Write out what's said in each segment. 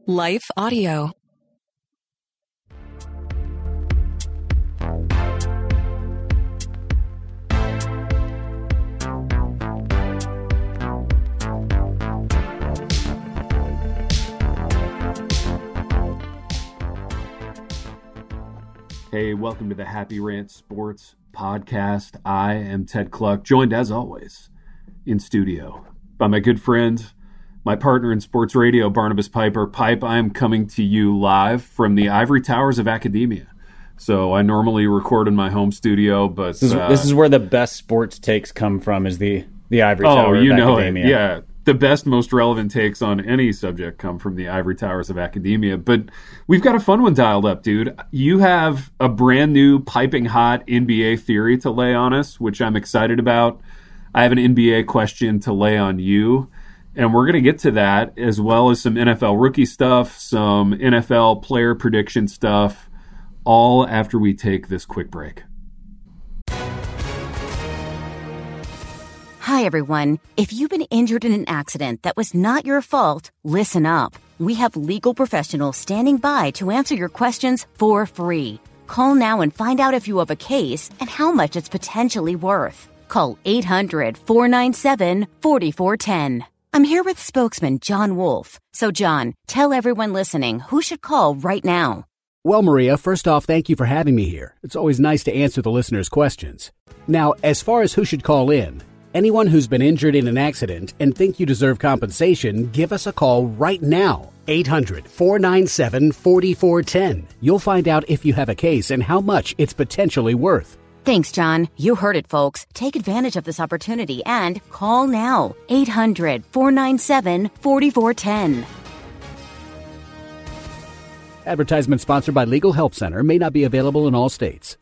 Life Audio. Hey, welcome to the Happy Rant Sports Podcast. I am Ted Cluck, joined as always in studio by my good friend, my partner in sports radio, Barnabas Piper. Pipe, I am coming to you live from the ivory towers of academia. So I normally record in my home studio, but this is where the best sports takes come from, is the ivory tower of academia. Yeah. The best, most relevant takes on any subject come from the ivory towers of academia. But we've got a fun one dialed up, dude. You have a brand new piping hot NBA theory to lay on us, which I'm excited about. I have an NBA question to lay on you, and we're going to get to that, as well as some NFL rookie stuff, some NFL player prediction stuff, all after we take this quick break. Hi, everyone. If you've been injured in an accident that was not your fault, listen up. We have legal professionals standing by to answer your questions for free. Call now and find out if you have a case and how much it's potentially worth. Call 800-497-4410. I'm here with spokesman John Wolf. So, John, tell everyone listening who should call right now. Well, Maria, first off, thank you for having me here. It's always nice to answer the listeners' questions. Now, as far as who should call in, anyone who's been injured in an accident and think you deserve compensation, give us a call right now. 800-497-4410. You'll find out if you have a case and how much it's potentially worth. Thanks, John. You heard it, folks. Take advantage of this opportunity and call now. 800-497-4410. Advertisement sponsored by Legal Help Center. May not be available in all states.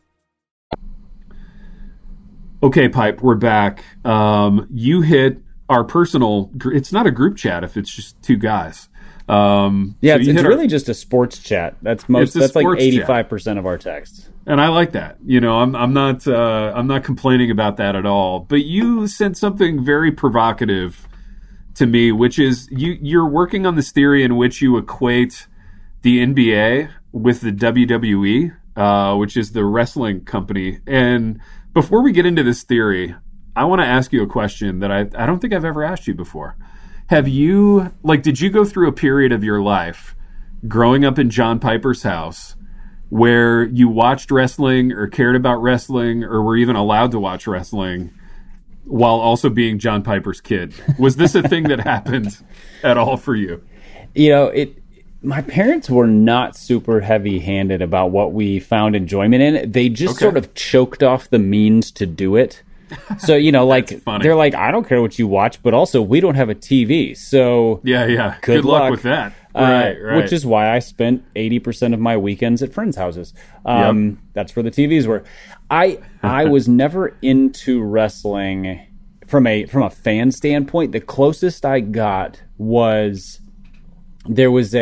Okay, Pipe, we're back. You hit our personal, it's not a group chat if it's just two guys. It's really just a sports chat. That's like 85% of our texts. And I like that. You know, I'm not complaining about that at all. But you said something very provocative to me, which is you're working on this theory in which you equate the NBA with the WWE, which is the wrestling company. And before we get into this theory, I want to ask you a question that I don't think I've ever asked you before. Did you go through a period of your life growing up in John Piper's house where you watched wrestling or cared about wrestling or were even allowed to watch wrestling while also being John Piper's kid? Was this a thing that happened at all for you? You know, my parents were not super heavy-handed about what we found enjoyment in. They just sort of choked off the means to do it. So, you know, they're like, I don't care what you watch, but also we don't have a TV. So yeah. Good luck with that. Right. Which is why I spent 80% of my weekends at friends' houses. That's where the TVs were. I was never into wrestling from a fan standpoint. The closest I got was there was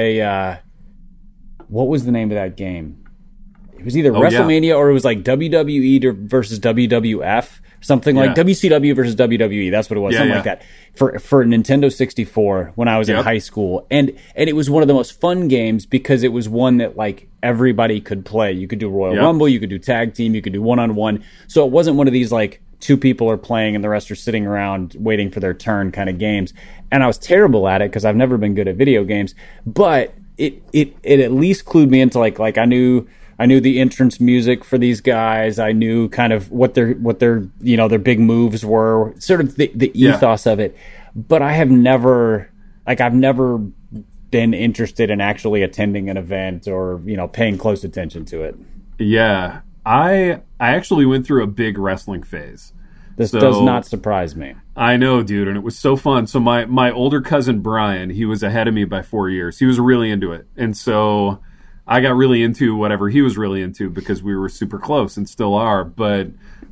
what was the name of that game? It was either WrestleMania or it was like WWE versus WWF. Something like WCW versus WWE. That's what it was. Like that. For Nintendo 64 when I was in high school. And it was one of the most fun games because it was one that like everybody could play. You could do Royal Rumble, you could do tag team, you could do one-on-one. So it wasn't one of these like two people are playing and the rest are sitting around waiting for their turn kind of games. And I was terrible at it because I've never been good at video games. But it at least clued me into like I knew the entrance music for these guys. I knew kind of what their their big moves were, sort of the ethos of it. But I've never been interested in actually attending an event or, paying close attention to it. Yeah. I actually went through a big wrestling phase. This does not surprise me. I know, dude, and it was so fun. So my older cousin Brian, he was ahead of me by 4 years. He was really into it. And so I got really into whatever he was really into because we were super close and still are. But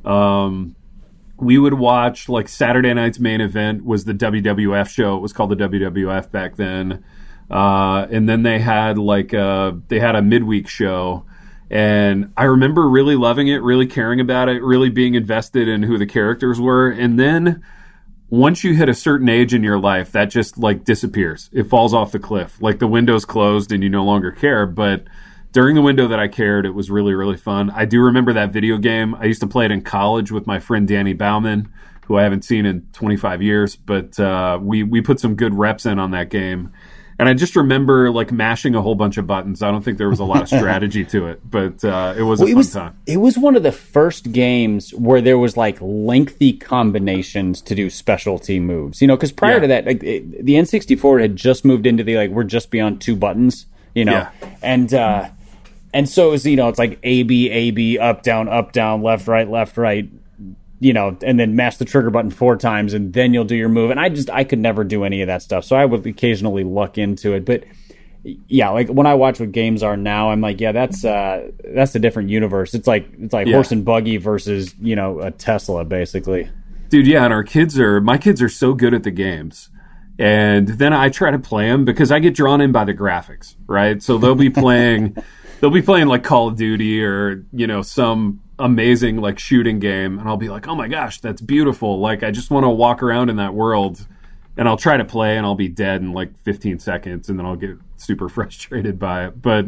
we would watch, like, Saturday night's main event was the WWF show. It was called the WWF back then. And then they had a midweek show. And I remember really loving it, really caring about it, really being invested in who the characters were. And then once you hit a certain age in your life, that just like disappears. It falls off the cliff. Like the window's closed and you no longer care. But during the window that I cared, it was really, really fun. I do remember that video game. I used to play it in college with my friend Danny Bauman, who I haven't seen in 25 years. But we put some good reps in on that game. And I just remember like mashing a whole bunch of buttons. I don't think there was a lot of strategy to it, but it was a fun time. It was one of the first games where there was like lengthy combinations to do specialty moves. Because prior to that, like the N64 had just moved into the like we're just beyond 2 buttons. And so it was it's like A B up down left right. And then mash the trigger button 4 times, and then you'll do your move. And I could never do any of that stuff, so I would occasionally luck into it. But yeah, like when I watch what games are now, I'm like, yeah, that's a different universe. It's like horse and buggy versus a Tesla, basically. Dude, yeah, and my kids are so good at the games, and then I try to play them because I get drawn in by the graphics, right? So they'll be playing like Call of Duty or some amazing like shooting game, and I'll be like, oh my gosh, that's beautiful. Like I just want to walk around in that world, and I'll try to play and I'll be dead in like 15 seconds and then I'll get super frustrated by it. But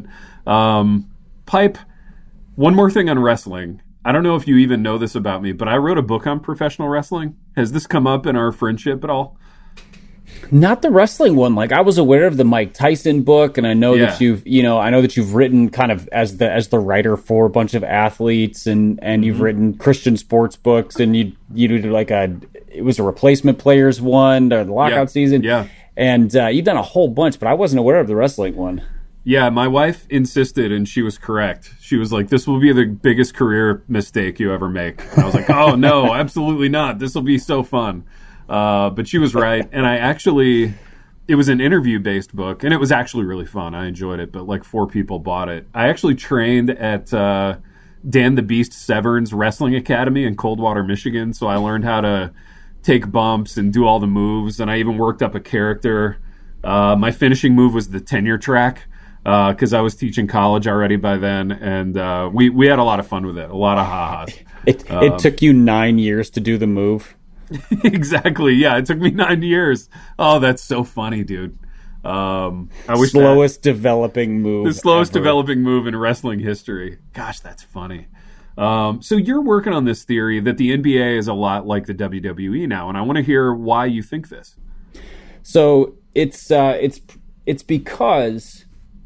Pipe, one more thing on wrestling. I don't know if you even know this about me, but I wrote a book on professional wrestling. Has this come up in our friendship at all? Not the wrestling one. Like I was aware of the Mike Tyson book, and I know that you've written kind of as the writer for a bunch of athletes, and you've written Christian sports books, and you did like it was a replacement players one, or the lockout season, and you've done a whole bunch, but I wasn't aware of the wrestling one. Yeah, my wife insisted, and she was correct. She was like, "This will be the biggest career mistake you ever make." And I was like, "Oh no, absolutely not! This will be so fun." But she was right, and it was an interview-based book, and it was actually really fun. I enjoyed it, but like 4 people bought it. I actually trained at Dan the Beast Severn's Wrestling Academy in Coldwater, Michigan, so I learned how to take bumps and do all the moves, and I even worked up a character. My finishing move was the tenure track, because I was teaching college already by then, and we had a lot of fun with it, a lot of ha-has. It took you 9 years to do the move? Exactly. Yeah, it took me 9 years. Oh, that's so funny, dude. I wish slowest developing move. The slowest developing move in wrestling history. Gosh, that's funny. So you're working on this theory that the NBA is a lot like the WWE now, and I want to hear why you think this. So it's because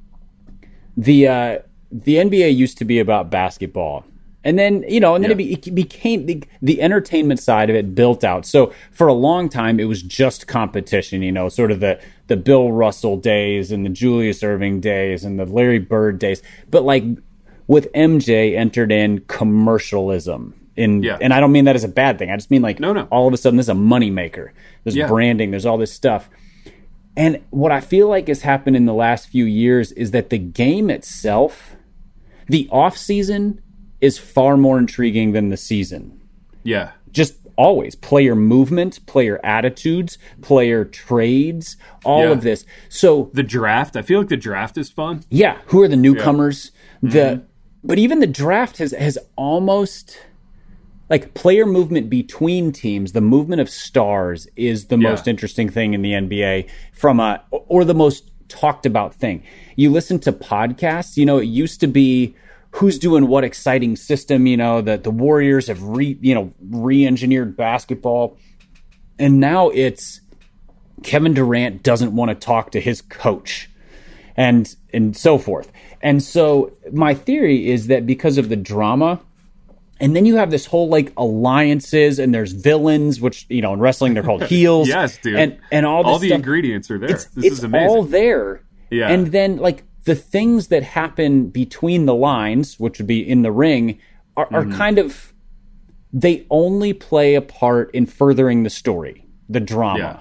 the NBA used to be about basketball. And then, it became the entertainment side of it built out. So for a long time, it was just competition, sort of the Bill Russell days and the Julius Erving days and the Larry Bird days. But like with MJ entered in commercialism. And I don't mean that as a bad thing. I just mean like all of a sudden this is a moneymaker. There's branding. There's all this stuff. And what I feel like has happened in the last few years is that the game itself, the off season, is far more intriguing than the season. Yeah. Just always. Player movement, player attitudes, player trades, all of this. So the draft, I feel like the draft is fun. Yeah. Who are the newcomers? Yeah. But even the draft has almost like player movement between teams, the movement of stars is the most interesting thing in the NBA or the most talked about thing. You listen to podcasts, it used to be who's doing what exciting system, that the Warriors have re-engineered basketball. And now it's Kevin Durant doesn't want to talk to his coach and so forth. And so my theory is that because of the drama, and then you have this whole like alliances and there's villains, which, in wrestling, they're called heels. Yes, dude. And all the stuff. Ingredients are there. This is amazing. All there. Yeah. And then like, the things that happen between the lines, which would be in the ring, are kind of, they only play a part in furthering the story, the drama,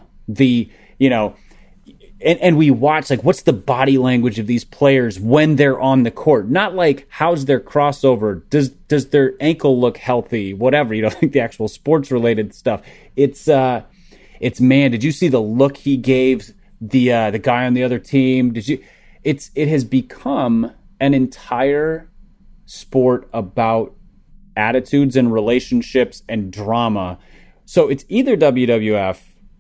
and we watch like, what's the body language of these players when they're on the court? Not like, how's their crossover? Does their ankle look healthy? Whatever, like the actual sports related stuff. It's man, did you see the look he gave the guy on the other team? It has become an entire sport about attitudes and relationships and drama. So it's either WWF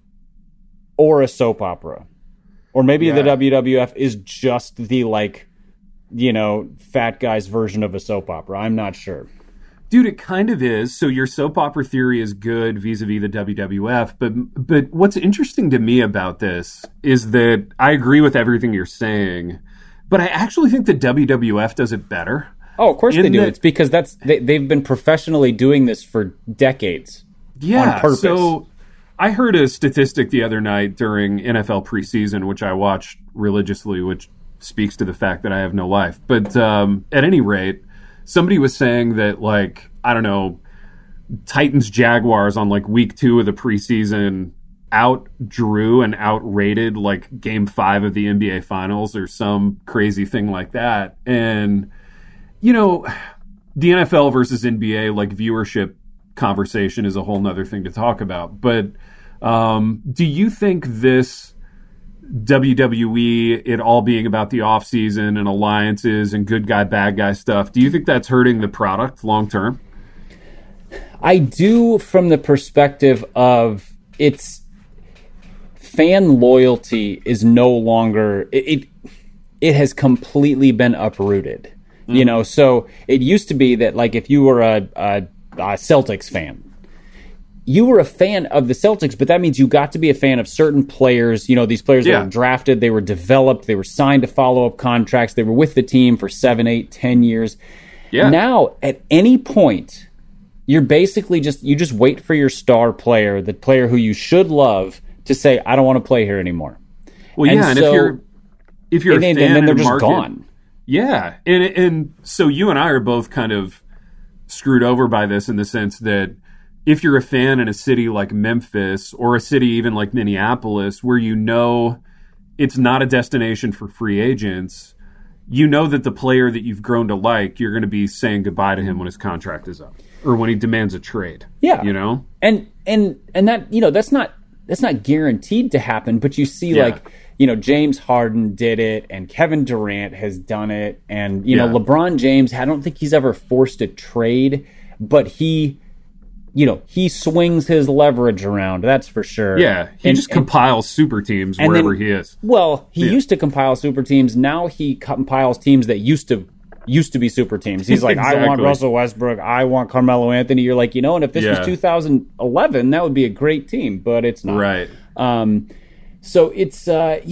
or a soap opera. Or maybe the WWF is just the, like, you know, fat guy's version of a soap opera. I'm not sure. Dude, it kind of is. So your soap opera theory is good vis-a-vis the WWF. But what's interesting to me about this is that I agree with everything you're saying, but I actually think the WWF does it better. Oh, of course they do. It's because they've been professionally doing this for decades. Yeah. On purpose. So I heard a statistic the other night during NFL preseason, which I watched religiously, which speaks to the fact that I have no life. But at any rate, somebody was saying that, like, I don't know, Titans Jaguars on like week 2 of the preseason outdrew and outrated like game 5 of the NBA finals or some crazy thing like that. And, you know, the NFL versus NBA, like, viewership conversation is a whole nother thing to talk about. But do you think this WWE, it all being about the offseason and alliances and good guy, bad guy stuff, do you think that's hurting the product long term? I do, from the perspective of it's fan loyalty is no longer, it has completely been uprooted. Mm-hmm. You know, so it used to be that, like, if you were a Celtics fan, you were a fan of the Celtics, but that means you got to be a fan of certain players. You know, these players that were drafted, they were developed, they were signed to follow-up contracts, they were with the team for 7, 8, 10 years. Yeah. Now, at any point, you're basically you just wait for your star player, the player who you should love, to say, I don't want to play here anymore. Well, yeah, and if you're a fan, and then they're just gone. Yeah, and so you and I are both kind of screwed over by this in the sense that if you're a fan in a city like Memphis or a city even like Minneapolis, where you know it's not a destination for free agents, you know that the player that you've grown to like, you're going to be saying goodbye to him when his contract is up or when he demands a trade. Yeah, you know, and that, you know, that's not guaranteed to happen, but you see, like, you know, James Harden did it, and Kevin Durant has done it, and, you know, LeBron James, I don't think he's ever forced a trade, but he swings his leverage around, that's for sure. Yeah, he just compiles super teams wherever he is. Well, he used to compile super teams, now he compiles teams that used to be super teams. He's like, exactly. I want Russell Westbrook, I want Carmelo Anthony. You're like, you know, and if this was 2011, that would be a great team, but it's not. Right. So it's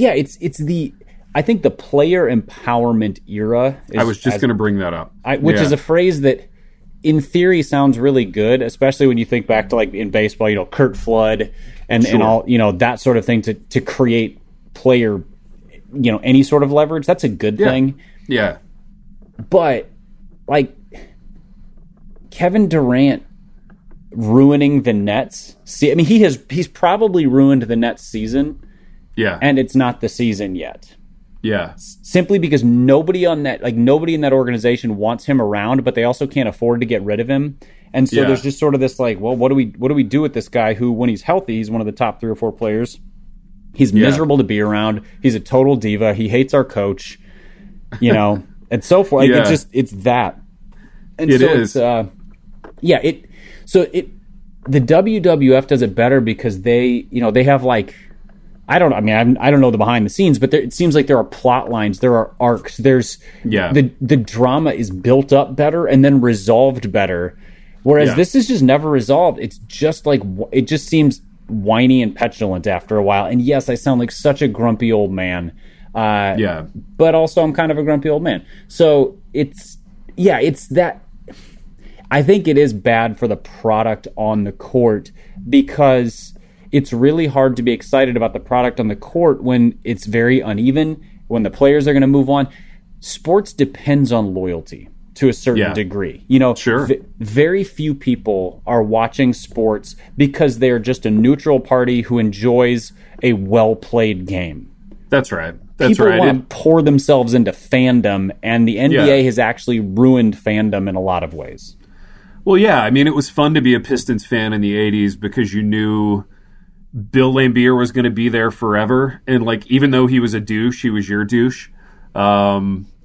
I think the player empowerment era is, I was just going to bring that up. Which is a phrase that in theory sounds really good, especially when you think back to, like, in baseball, you know, Curt Flood and all, you know, that sort of thing to create player, you know, any sort of leverage. That's a good thing. Yeah. But, like, Kevin Durant ruining the Nets. See, I mean, he's probably ruined the Nets season. Yeah. And it's not the season yet. Yeah. Simply because nobody in that organization wants him around, but they also can't afford to get rid of him. And so there's just sort of this, like, well, what do we do with this guy who, when he's healthy, he's one of the top 3 or 4 players. He's miserable to be around. He's a total diva. He hates our coach, you know, and so forth. Like, it's that. And it so is. The WWF does it better because they have, like, I don't know the behind the scenes, but it seems like there are plot lines, there are arcs, there's the drama is built up better and then resolved better, whereas this is just never resolved. It's just like, it just seems whiny and petulant after a while. And yes, I sound like such a grumpy old man, but also I'm kind of a grumpy old man. So it's that. I think it is bad for the product on the court because it's really hard to be excited about the product on the court when it's very uneven, when the players are going to move on. Sports depends on loyalty to a certain degree. You know, very few people are watching sports because they're just a neutral party who enjoys a well-played game. That's right. People want to pour themselves into fandom, and the NBA has actually ruined fandom in a lot of ways. Well, yeah. I mean, it was fun to be a Pistons fan in the 80s because you knew Bill Laimbeer was going to be there forever. And, like, even though he was a douche, he was your douche.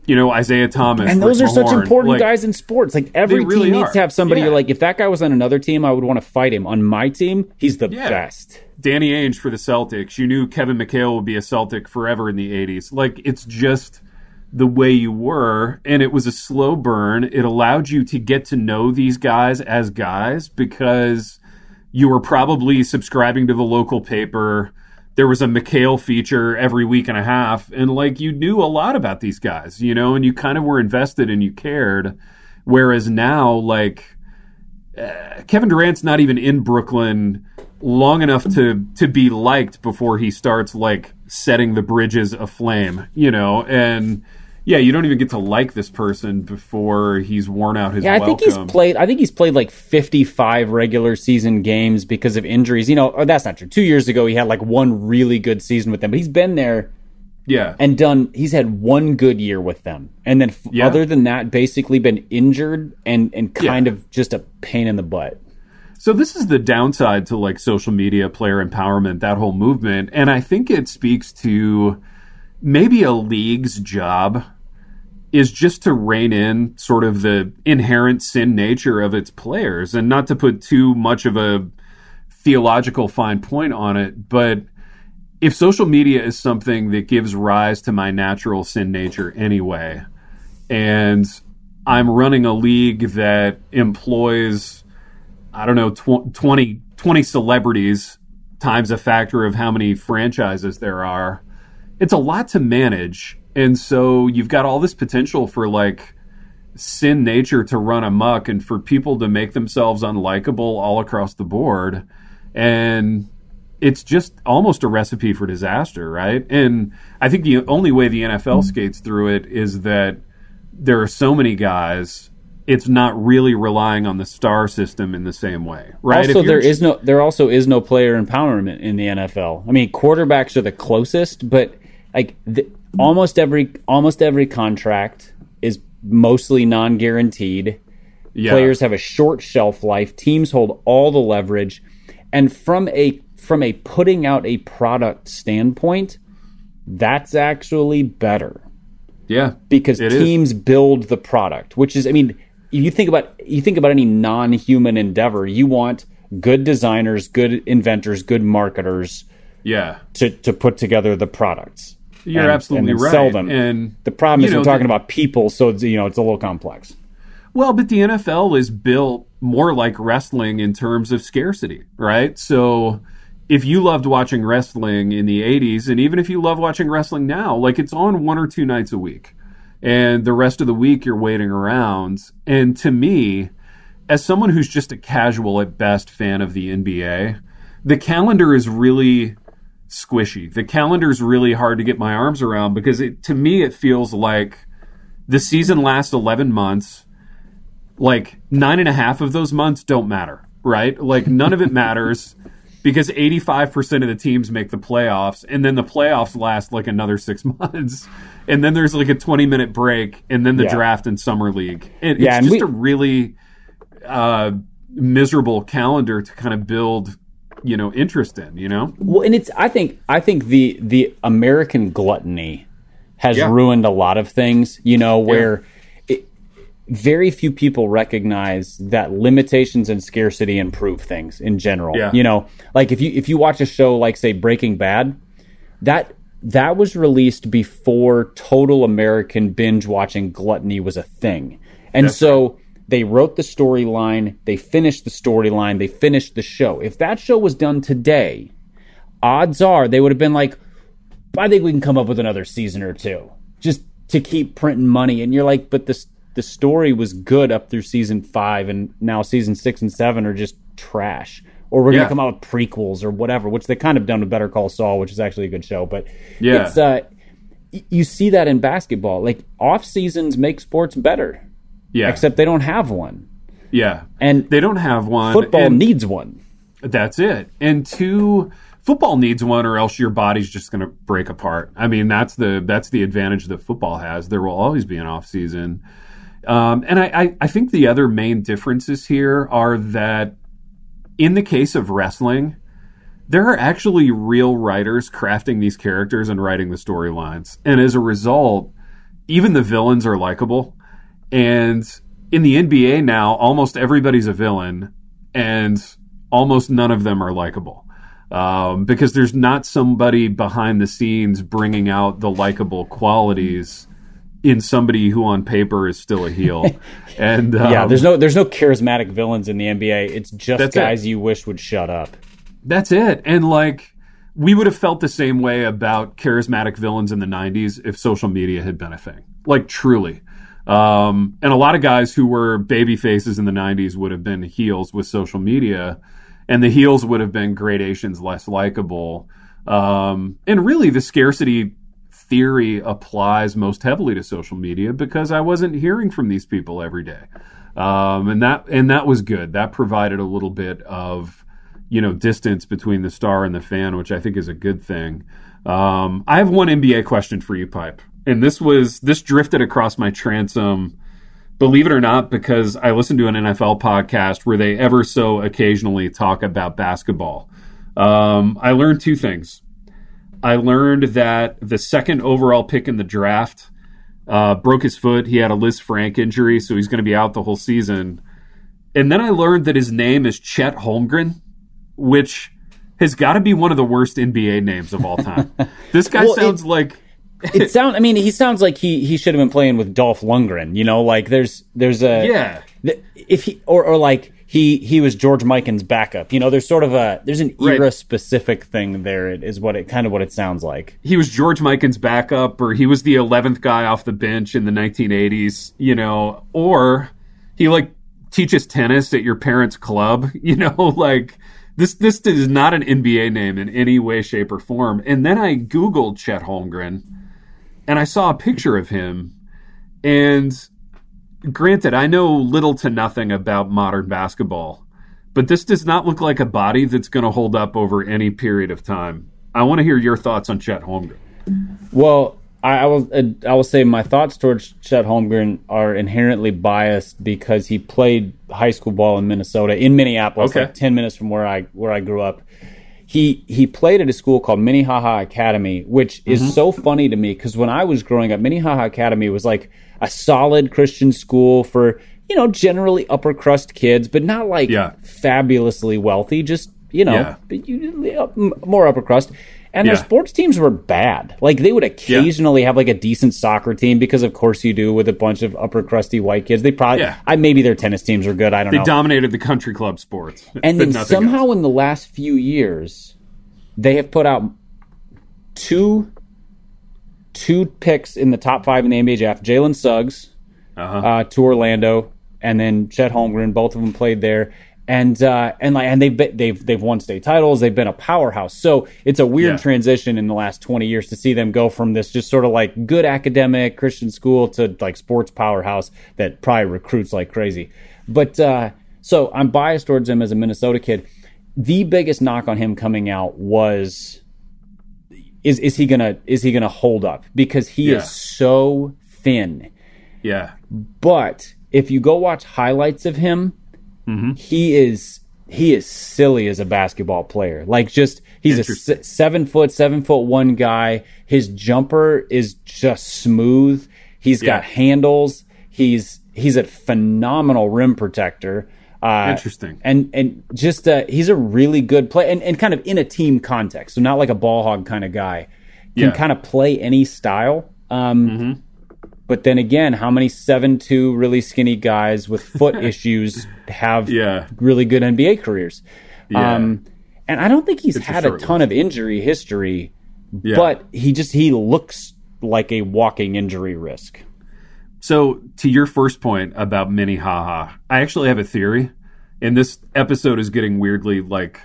Isaiah Thomas. And those Rick are such Mahorn. important guys in sports. Like, every team really needs are. to have somebody Yeah. you're like, if that guy was on another team, I would want to fight him. On my team, he's the best. Danny Ainge for the Celtics. You knew Kevin McHale would be a Celtic forever in the 80s. Like, it's just the way you were, and it was a slow burn. It allowed you to get to know these guys as guys because you were probably subscribing to the local paper. There was a McHale feature every week and a half, and like, you knew a lot about these guys, and you kind of were invested and you cared. Whereas now, like, Kevin Durant's not even in Brooklyn long enough to be liked before he starts like setting the bridges aflame, and you don't even get to like this person before he's worn out his welcome. I think he's played like 55 regular season games because of injuries. That's not true. 2 years ago he had like one really good season with them, but he's been there and he's had one good year with them. And then other than that, basically been injured and kind of just a pain in the butt. So this is the downside to like social media, player empowerment, that whole movement. And I think it speaks to maybe a league's job is just to rein in sort of the inherent sin nature of its players, and not to put too much of a theological fine point on it. But if social media is something that gives rise to my natural sin nature anyway, and I'm running a league that employs, 20 celebrities times a factor of how many franchises there are, it's a lot to manage. And so you've got all this potential for like sin nature to run amok and for people to make themselves unlikable all across the board. And it's just almost a recipe for disaster, right? And I think the only way the NFL skates through it is that there are so many guys, it's not really relying on the star system in the same way, right? Also, there also is no player empowerment in the NFL. I mean, quarterbacks are the closest, but like almost every contract is mostly non-guaranteed. Yeah. Players have a short shelf life. Teams hold all the leverage, and from a putting out a product standpoint, that's actually better. Yeah, because teams build the product, which is, I mean, you think about any non-human endeavor, you want good designers, good inventors, good marketers, to put together the products. You're absolutely right. Sell them. And the problem is we're talking about people, so it's a little complex. Well, but the NFL is built more like wrestling in terms of scarcity, right? So if you loved watching wrestling in the 80s, and even if you love watching wrestling now, like, it's on 1 or 2 nights a week. And the rest of the week you're waiting around. And to me, as someone who's just a casual at best fan of the NBA, the calendar is really squishy. The calendar is really hard to get my arms around because to me it feels like the season lasts 11 months. Like 9.5 of those months don't matter, right? Like none of it matters because 85% of the teams make the playoffs, and then the playoffs last like another 6 months. And then there's like a 20-minute break, and then the draft and summer league. It's just a really miserable calendar to kind of build interest in, Well, and I think the American gluttony has ruined a lot of things, where very few people recognize that limitations and scarcity improve things in general. Yeah. Like if you watch a show like, say, Breaking Bad, that was released before total American binge watching gluttony was a thing. And they wrote the storyline, they finished the storyline, they finished the show. If that show was done today, odds are they would have been like, I think we can come up with another season or two just to keep printing money. And you're like, but the story was good up through season 5, and now season 6 and 7 are just trash. Or we're going to come out with prequels or whatever, which they kind of done with Better Call Saul, which is actually a good show. But it's you see that in basketball. Like, off seasons make sports better. Yeah. Except they don't have one. Yeah. And they don't have one. Football needs one. That's it. And football needs one, or else your body's just going to break apart. I mean, that's the advantage that football has. There will always be an off season. And I think the other main differences here are that in the case of wrestling, there are actually real writers crafting these characters and writing the storylines. And as a result, even the villains are likable. And in the NBA now, almost everybody's a villain, and almost none of them are likable. Because there's not somebody behind the scenes bringing out the likable qualities in somebody who on paper is still a heel. And there's no charismatic villains in the NBA. It's just guys you wish would shut up. That's it. And like, we would have felt the same way about charismatic villains in the 90s if social media had been a thing. Like, truly. And a lot of guys who were baby faces in the 90s would have been heels with social media, and the heels would have been gradations less likable. And really, the scarcity theory applies most heavily to social media because I wasn't hearing from these people every day. And that was good. That provided a little bit of, distance between the star and the fan, which I think is a good thing. I have one NBA question for you, Pipe. And this drifted across my transom, believe it or not, because I listened to an NFL podcast where they ever so occasionally talk about basketball. I learned two things. I learned that the second overall pick in the draft broke his foot. He had a Liz Frank injury, so he's going to be out the whole season. And then I learned that his name is Chet Holmgren, which has got to be one of the worst NBA names of all time. This guy sounds like... he sounds like he should have been playing with Dolph Lundgren. Like there's a... Yeah. If he was George Mikan's backup. There's sort of there's an era specific thing there. It is what it sounds like. He was George Mikan's backup, or he was the 11th guy off the bench in the 1980s, or he teaches tennis at your parents' club, this is not an NBA name in any way, shape, or form. And then I Googled Chet Holmgren, and I saw a picture of him, and granted, I know little to nothing about modern basketball, but this does not look like a body that's going to hold up over any period of time. I want to hear your thoughts on Chet Holmgren. Well, I will say my thoughts towards Chet Holmgren are inherently biased because he played high school ball in Minnesota, in Minneapolis, 10 minutes from where I grew up. He played at a school called Minnehaha Academy, which is so funny to me because when I was growing up, Minnehaha Academy was like a solid Christian school for, generally upper crust kids, but not fabulously wealthy, just, more upper crust. And their sports teams were bad. Like, they would occasionally have a decent soccer team because, of course, you do with a bunch of upper crusty white kids. They probably, maybe their tennis teams were good. I don't know. They dominated the country club sports. And then somehow in the last few years, they have put out two picks in the top 5 in the NBA draft. Jalen Suggs to Orlando, and then Chet Holmgren. Both of them played there. And they've won state titles. They've been a powerhouse. So it's a weird transition in the last 20 years to see them go from this just sort of good academic Christian school to sports powerhouse that probably recruits like crazy. But so I'm biased towards him as a Minnesota kid. The biggest knock on him coming out was is he gonna hold up, because he is so thin. Yeah. But if you go watch highlights of him, he is silly as a basketball player. He's a 7'1" guy. His jumper is just smooth. He's got handles. He's a phenomenal rim protector. Interesting. And just he's a really good player, and kind of in a team context. So not like a ball hog kind of guy. Can kind of play any style. But then again, how many 7'2" really skinny guys with foot issues have really good NBA careers? And I don't think he's had a ton of injury history, but he looks like a walking injury risk. So to your first point about Minnehaha, I actually have a theory, and this episode is getting weirdly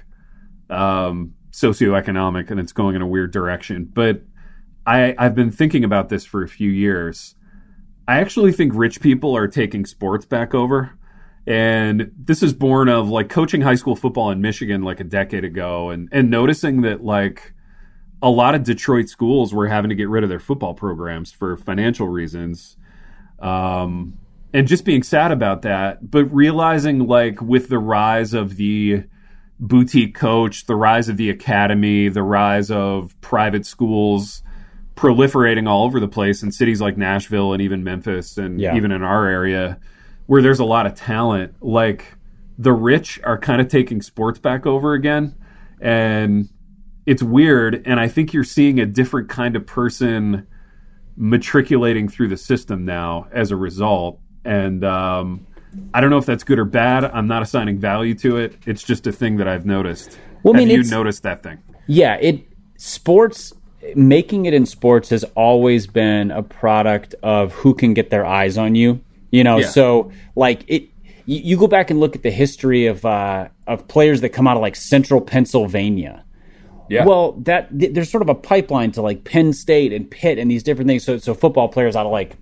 socioeconomic, and it's going in a weird direction. But I've been thinking about this for a few years. I actually think rich people are taking sports back over. And this is born of coaching high school football in Michigan a decade ago, and noticing that a lot of Detroit schools were having to get rid of their football programs for financial reasons. And just being sad about that, but realizing with the rise of the boutique coach, the rise of the academy, the rise of private schools proliferating all over the place in cities like Nashville and even Memphis and even in our area where there's a lot of talent. Like, the rich are kind of taking sports back over again, and it's weird. And I think you're seeing a different kind of person matriculating through the system now as a result. And I don't know if that's good or bad. I'm not assigning value to it. It's just a thing that I've noticed. Well, Have you noticed that thing? Yeah, sports, making it in sports has always been a product of who can get their eyes on you. So like you go back and look at the history of players that come out of like Central Pennsylvania. Yeah. Well, there's sort of a pipeline to like Penn State and Pitt and these different things. So football players out of like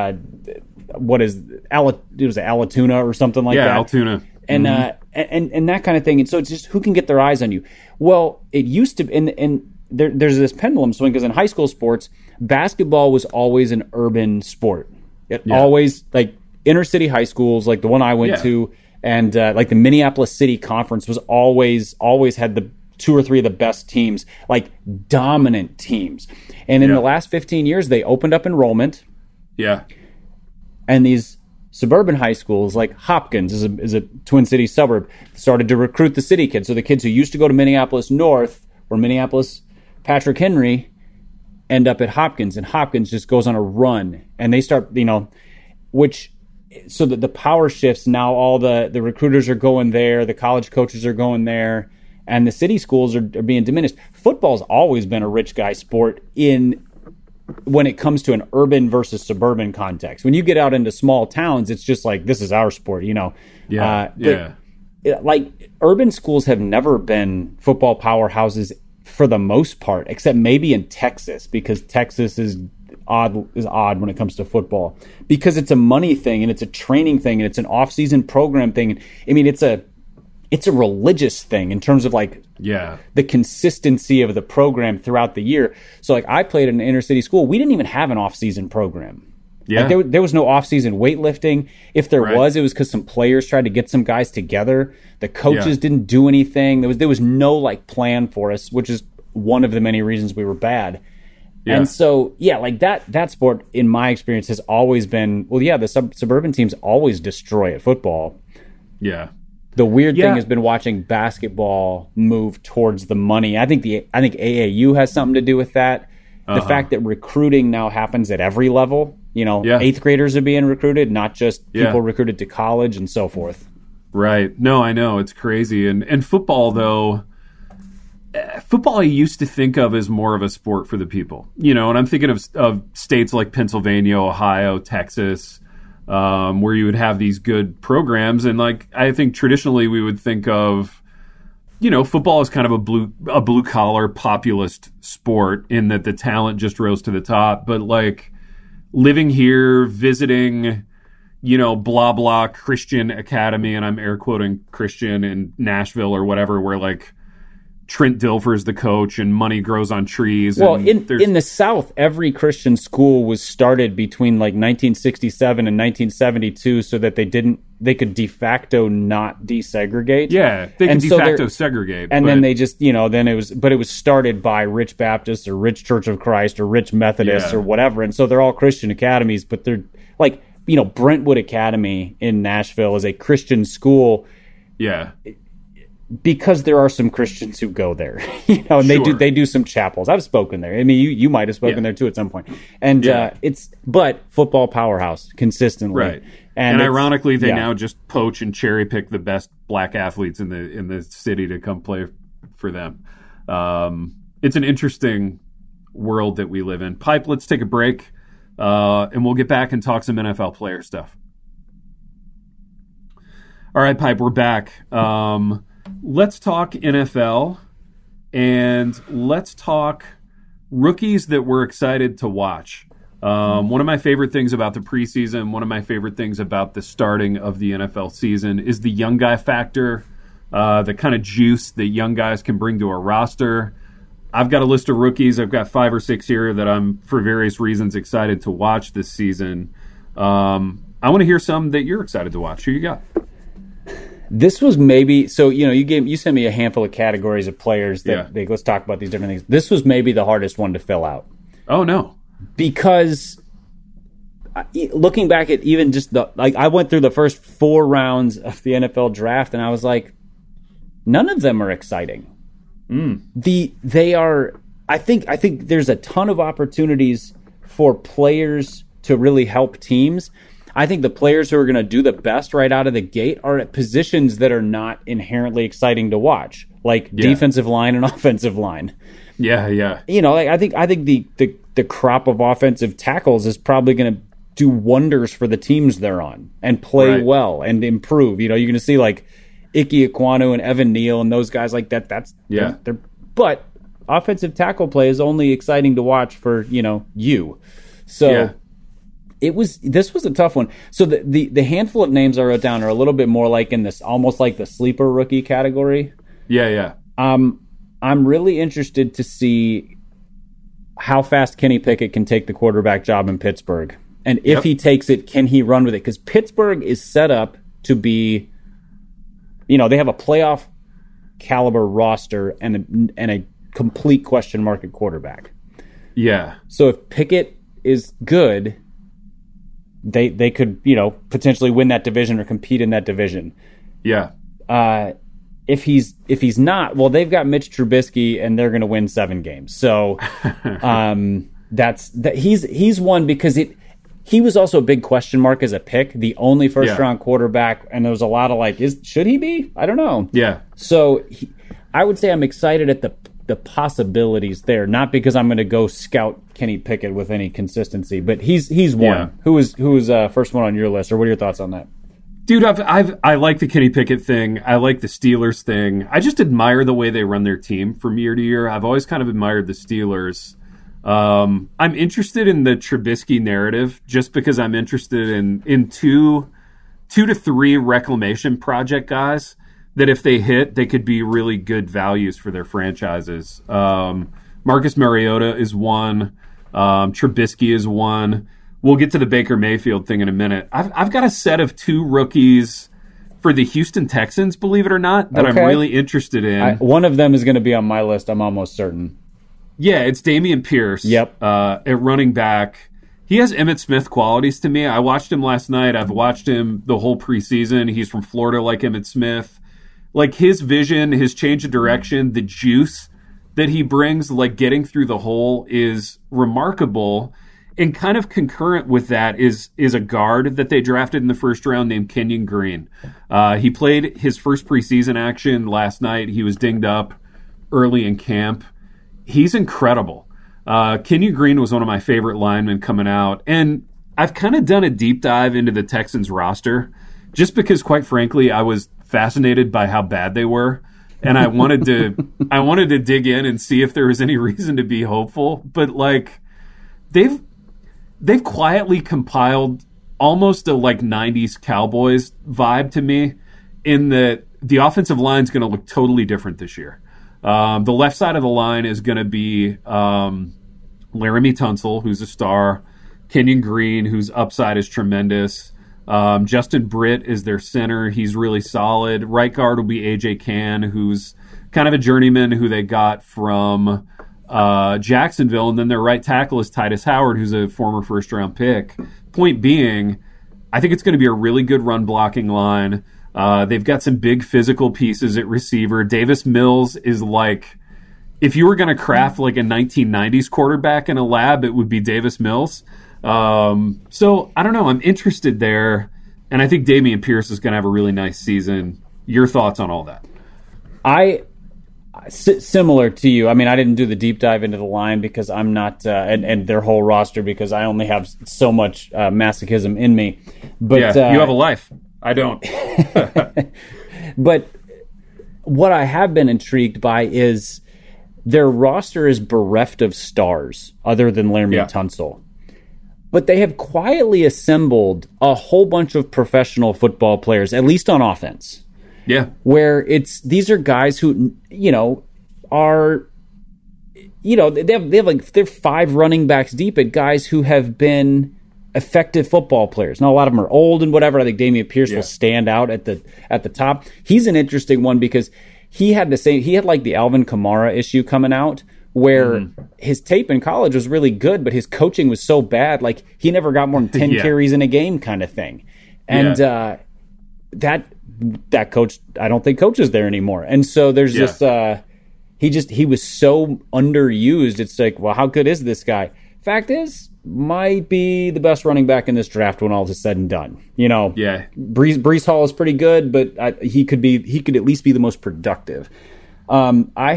it was Alatoona or something like that. Yeah, Altoona. And and that kind of thing. And so it's just who can get their eyes on you. Well, it used to, and there's this pendulum swing because in high school sports, basketball was always an urban sport. It always, like inner city high schools, like the one I went to, and like the Minneapolis City Conference was always had the 2 or 3 of the best teams, like dominant teams. And in the last 15 years, they opened up enrollment. Yeah. And these suburban high schools, like Hopkins is a Twin Cities suburb, started to recruit the city kids. So the kids who used to go to Minneapolis North or Minneapolis Patrick Henry end up at Hopkins, and Hopkins just goes on a run. And they start, so that the power shifts. Now all the recruiters are going there, the college coaches are going there, and the city schools are being diminished. Football's always been a rich guy sport when it comes to an urban versus suburban context. When you get out into small towns, it's just like, this is our sport, Like, urban schools have never been football powerhouses for the most part, except maybe in Texas, because Texas is odd when it comes to football, because it's a money thing and it's a training thing and it's an off-season program thing. I mean, it's a religious thing in terms of like the consistency of the program throughout the year. So like, I played in an inner city school. We didn't even have an off-season program. Yeah. Like, there was no off-season weightlifting. If there was, it was because some players tried to get some guys together. The coaches didn't do anything. There was no like plan for us, which is one of the many reasons we were bad. Yeah. And so, like that sport, in my experience, has always been, the suburban teams always destroy at football. Yeah. The weird thing has been watching basketball move towards the money. I think AAU has something to do with that. The fact that recruiting now happens at every level. 8th graders are being recruited, not just people recruited to college and so forth. Right. No, I know. It's crazy. And football, though, football I used to think of as more of a sport for the people. And I'm thinking of states like Pennsylvania, Ohio, Texas, where you would have these good programs. And like, I think traditionally we would think of, football is kind of a blue collar populist sport in that the talent just rose to the top. But like, living here, visiting, blah, blah, Christian Academy, and I'm air quoting Christian in Nashville or whatever, where like Trent Dilfer's the coach and money grows on trees. Well, in the South, every Christian school was started between like 1967 and 1972 so that they could de facto not desegregate. Yeah, they could de facto segregate. And then they just, then it was started by Rich Baptist or Rich Church of Christ or Rich Methodist or whatever. And so they're all Christian academies, but they're like, Brentwood Academy in Nashville is a Christian school. Yeah. Because there are some Christians who go there, and they do some chapels. I've spoken there. I mean, you might have spoken there too at some point. And but football powerhouse consistently, right? And ironically, they now just poach and cherry pick the best black athletes in the city to come play for them. It's an interesting world that we live in. Pipe, let's take a break, and we'll get back and talk some NFL player stuff. All right, Pipe, we're back. Let's talk NFL, and let's talk rookies that we're excited to watch. One of my favorite things about the preseason, one of my favorite things about the starting of the NFL season is the young guy factor, the kind of juice that young guys can bring to a roster. I've got a list of rookies. I've got 5 or 6 here that I'm, for various reasons, excited to watch this season. I want to hear some that you're excited to watch. Who you got? This was maybe, so, you sent me a handful of categories of players that let's talk about these different things. This was maybe the hardest one to fill out. Oh, no. because looking back at even just I went through the first 4 rounds of the NFL draft, and I was like, none of them are exciting. They are. I think there's a ton of opportunities for players to really help teams. I think the players who are going to do the best right out of the gate are at positions that are not inherently exciting to watch, like defensive line and offensive line. Yeah. I think the crop of offensive tackles is probably going to do wonders for the teams they're on and play well and improve. You're going to see like Ike Ekwonu and Evan Neal and those guys like that. But offensive tackle play is only exciting to watch for you. So this was a tough one. So the handful of names I wrote down are a little bit more like in this almost like the sleeper rookie category. Yeah. I'm really interested to see how fast Kenny Pickett can take the quarterback job in Pittsburgh. And if he takes it, can he run with it? Because Pittsburgh is set up to be, they have a playoff caliber roster and a complete question mark at quarterback. Yeah. So if Pickett is good, they could, potentially win that division or compete in that division. Yeah. If he's not, well, they've got Mitch Trubisky and they're going to win 7 games. So he's one because he was also a big question mark as a pick, the only first round quarterback, and there was a lot of should he be? I don't know. Yeah. So I would say I'm excited at the possibilities there, not because I'm going to go scout Kenny Pickett with any consistency, but he's one. Yeah. Who was first one on your list, or what are your thoughts on that? Dude, I like the Kenny Pickett thing. I like the Steelers thing. I just admire the way they run their team from year to year. I've always kind of admired the Steelers. I'm interested in the Trubisky narrative just because I'm interested in two to three reclamation project guys that if they hit, they could be really good values for their franchises. Marcus Mariota is one. Trubisky is one. We'll get to the Baker Mayfield thing in a minute. I've got a set of 2 rookies for the Houston Texans, believe it or not, that I'm really interested in. One of them is going to be on my list, I'm almost certain. Yeah, it's Dameon Pierce. Yep. At running back. He has Emmitt Smith qualities to me. I watched him last night. I've watched him the whole preseason. He's from Florida like Emmitt Smith. Like his vision, his change of direction, the juice that he brings, like getting through the hole is remarkable. And kind of concurrent with that is a guard that they drafted in the first round named Kenyon Green. He played his first preseason action last night. He was dinged up early in camp. He's incredible. Kenyon Green was one of my favorite linemen coming out. And I've kind of done a deep dive into the Texans roster just because, quite frankly, I was fascinated by how bad they were. And I wanted to dig in and see if there was any reason to be hopeful. But they've quietly compiled almost a 90s Cowboys vibe to me in that the offensive line is going to look totally different this year. The left side of the line is going to be Laramie Tunsil, who's a star, Kenyon Green, whose upside is tremendous. Justin Britt is their center. He's really solid. Right guard will be AJ Cann, who's kind of a journeyman who they got from Jacksonville. And then their right tackle is Titus Howard, who's a former first-round pick. Point being, I think it's going to be a really good run-blocking line. They've got some big physical pieces at receiver. Davis Mills is if you were going to craft a 1990s quarterback in a lab, it would be Davis Mills. So I don't know. I'm interested there. And I think Dameon Pierce is going to have a really nice season. Your thoughts on all that? Similar to you. I mean, I didn't do the deep dive into the line because I'm not, and their whole roster because I only have so much masochism in me. But you have a life. I don't. But what I have been intrigued by is their roster is bereft of stars other than Laramie Tunsil. But they have quietly assembled a whole bunch of professional football players, at least on offense. Yeah. Where these are guys who, are, they're 5 running backs deep at guys who have been effective football players. Now, a lot of them are old and whatever. I think Dameon Pierce will stand out at the top. He's an interesting one because he had the Alvin Kamara issue coming out where his tape in college was really good, but his coaching was so bad, like he never got more than 10 carries in a game kind of thing. And that coach, I don't think coaches there anymore. And so there's just he was so underused. It's like, well, how good is this guy? Fact is, might be the best running back in this draft when all is said and done. Breece Hall is pretty good, but he could at least be the most productive. I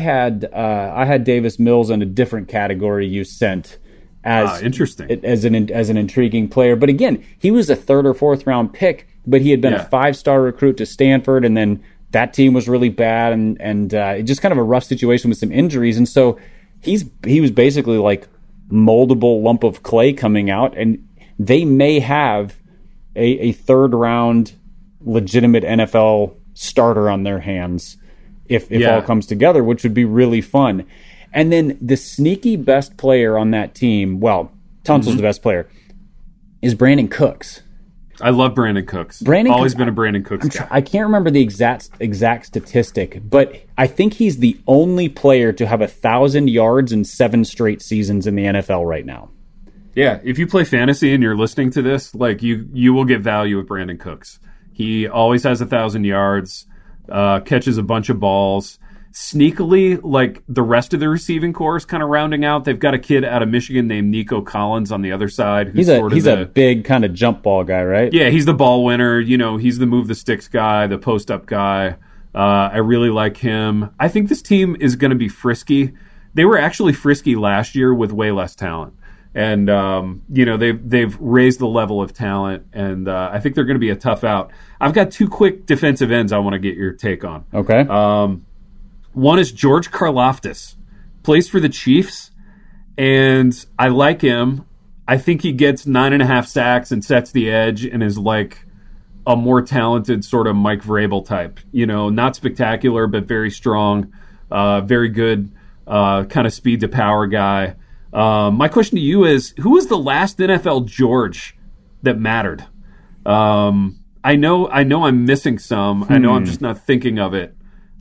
had Davis Mills in a different category you sent as interesting as an intriguing player. But again, he was a 3rd or 4th round pick, but he had been a 5-star recruit to Stanford, and then that team was really bad, and just kind of a rough situation with some injuries. And so he was basically like moldable lump of clay coming out, and they may have a 3rd round legitimate NFL starter on their hands if all comes together, which would be really fun. And then the sneaky best player on that team, well, Tunsil's the best player, is Brandon Cooks. I love Brandon Cooks. Always been a Brandon Cooks guy. I can't remember the exact statistic, but I think he's the only player to have 1,000 yards in 7 straight seasons in the NFL right now. Yeah, if you play fantasy and you're listening to this, like you will get value with Brandon Cooks. He always has 1,000 yards, catches a bunch of balls. Sneakily, like the rest of the receiving corps is kind of rounding out. They've got a kid out of Michigan named Nico Collins on the other side. He's a big kind of jump ball guy, right? Yeah, he's the ball winner. He's the move the sticks guy, the post up guy. I really like him. I think this team is going to be frisky. They were actually frisky last year with way less talent. And, they've raised the level of talent, and I think they're going to be a tough out. I've got 2 quick defensive ends I want to get your take on. Okay. One is George Karlaftis, plays for the Chiefs, and I like him. I think he gets 9.5 sacks and sets the edge and is like a more talented sort of Mike Vrabel type. Not spectacular, but very strong, very good kind of speed to power guy. My question to you is, who was the last NFL George that mattered? I know I'm missing some. I know I'm just not thinking of it.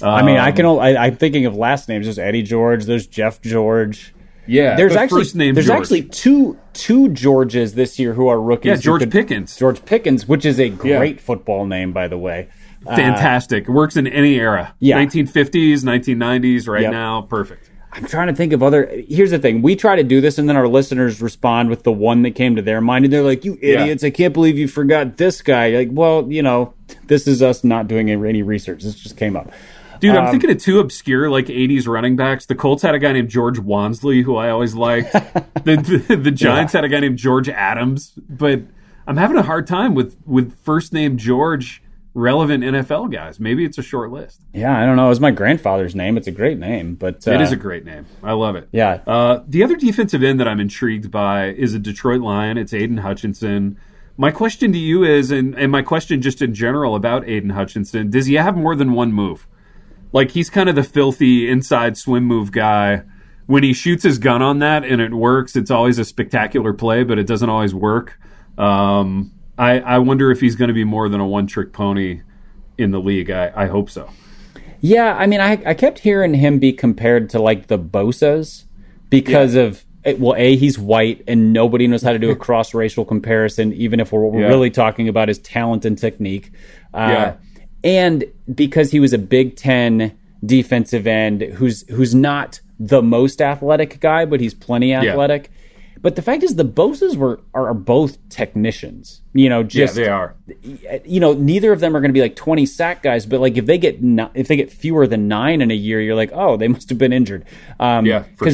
I'm thinking of last names. There's Eddie George. There's Jeff George. Yeah, there's actually two Georges this year who are rookies. Yeah, George Pickens, which is a great football name, by the way. Fantastic. It works in any era. Yeah. 1950s, 1990s, right now. Perfect. I'm trying to think of other. Here's the thing. We try to do this, and then our listeners respond with the one that came to their mind, and they're like, "You idiots! I can't believe you forgot this guy." Like, well, this is us not doing any research. This just came up. Dude, I'm thinking of 2 obscure, 80s running backs. The Colts had a guy named George Wansley, who I always liked. The Giants had a guy named George Adams. But I'm having a hard time with first name George relevant NFL guys. Maybe it's a short list. Yeah, I don't know. It was my grandfather's name. It's a great name. But it is a great name. I love it. Yeah. The other defensive end that I'm intrigued by is a Detroit Lion. It's Aiden Hutchinson. My question to you is, and my question just in general about Aiden Hutchinson, does he have more than one move? Like, he's kind of the filthy inside swim move guy. When he shoots his gun on that and it works, it's always a spectacular play, but it doesn't always work. I wonder if he's going to be more than a one-trick pony in the league. I hope so. Yeah, I kept hearing him be compared to, the Bosas because of, he's white and nobody knows how to do a cross-racial comparison, even if what we're really talking about is talent and technique. And because he was a Big Ten defensive end who's not the most athletic guy, but he's plenty athletic. Yeah. But the fact is, the Bosas are both technicians. They are. Neither of them are going to be 20 sack guys. But if they get fewer than 9 in a year, you're like, oh, they must have been injured. Because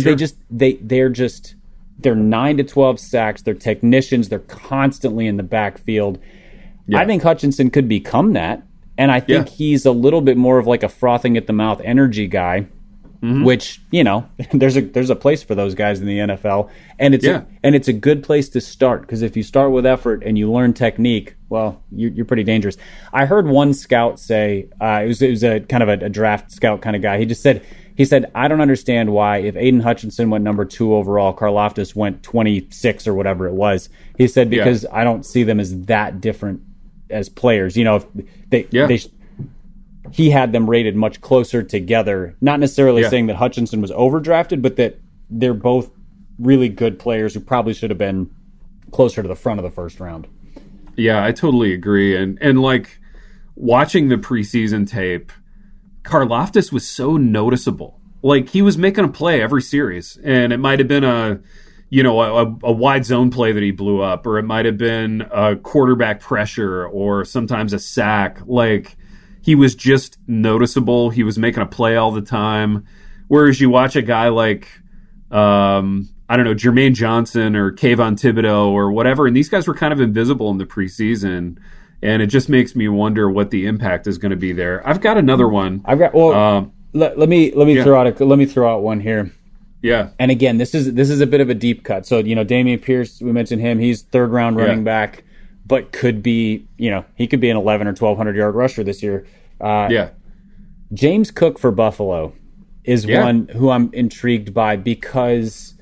they're 9 to 12 sacks. They're technicians. They're constantly in the backfield. Yeah. I think Hutchinson could become that. And I think he's a little bit more of a frothing at the mouth energy guy, which, there's a place for those guys in the NFL. And it's a good place to start, because if you start with effort and you learn technique, well, you're pretty dangerous. I heard one scout say, it was a kind of a draft scout kind of guy. He said, I don't understand why if Aiden Hutchinson went number 2 overall, Karlaftis went 26 or whatever it was. He said, because I don't see them as that different as players. He had them rated much closer together, not necessarily saying that Hutchinson was overdrafted, but that they're both really good players who probably should have been closer to the front of the first round. Yeah, I totally agree. And like watching the preseason tape, Karlaftis was so noticeable. Like he was making a play every series, and it might have been a wide zone play that he blew up, or it might have been a quarterback pressure or sometimes a sack. Like he was just noticeable. He was making a play all the time. Whereas you watch a guy like, Jermaine Johnson or Kayvon Thibodeau or whatever, and these guys were kind of invisible in the preseason, and it just makes me wonder what the impact is going to be there. I've got another one. Let me throw out one here. Yeah. And again, this is a bit of a deep cut. So, Dameon Pierce, we mentioned him. He's third round running back, but could be, he could be an 11 or 1,200 yard rusher this year. James Cook for Buffalo is one who I'm intrigued by because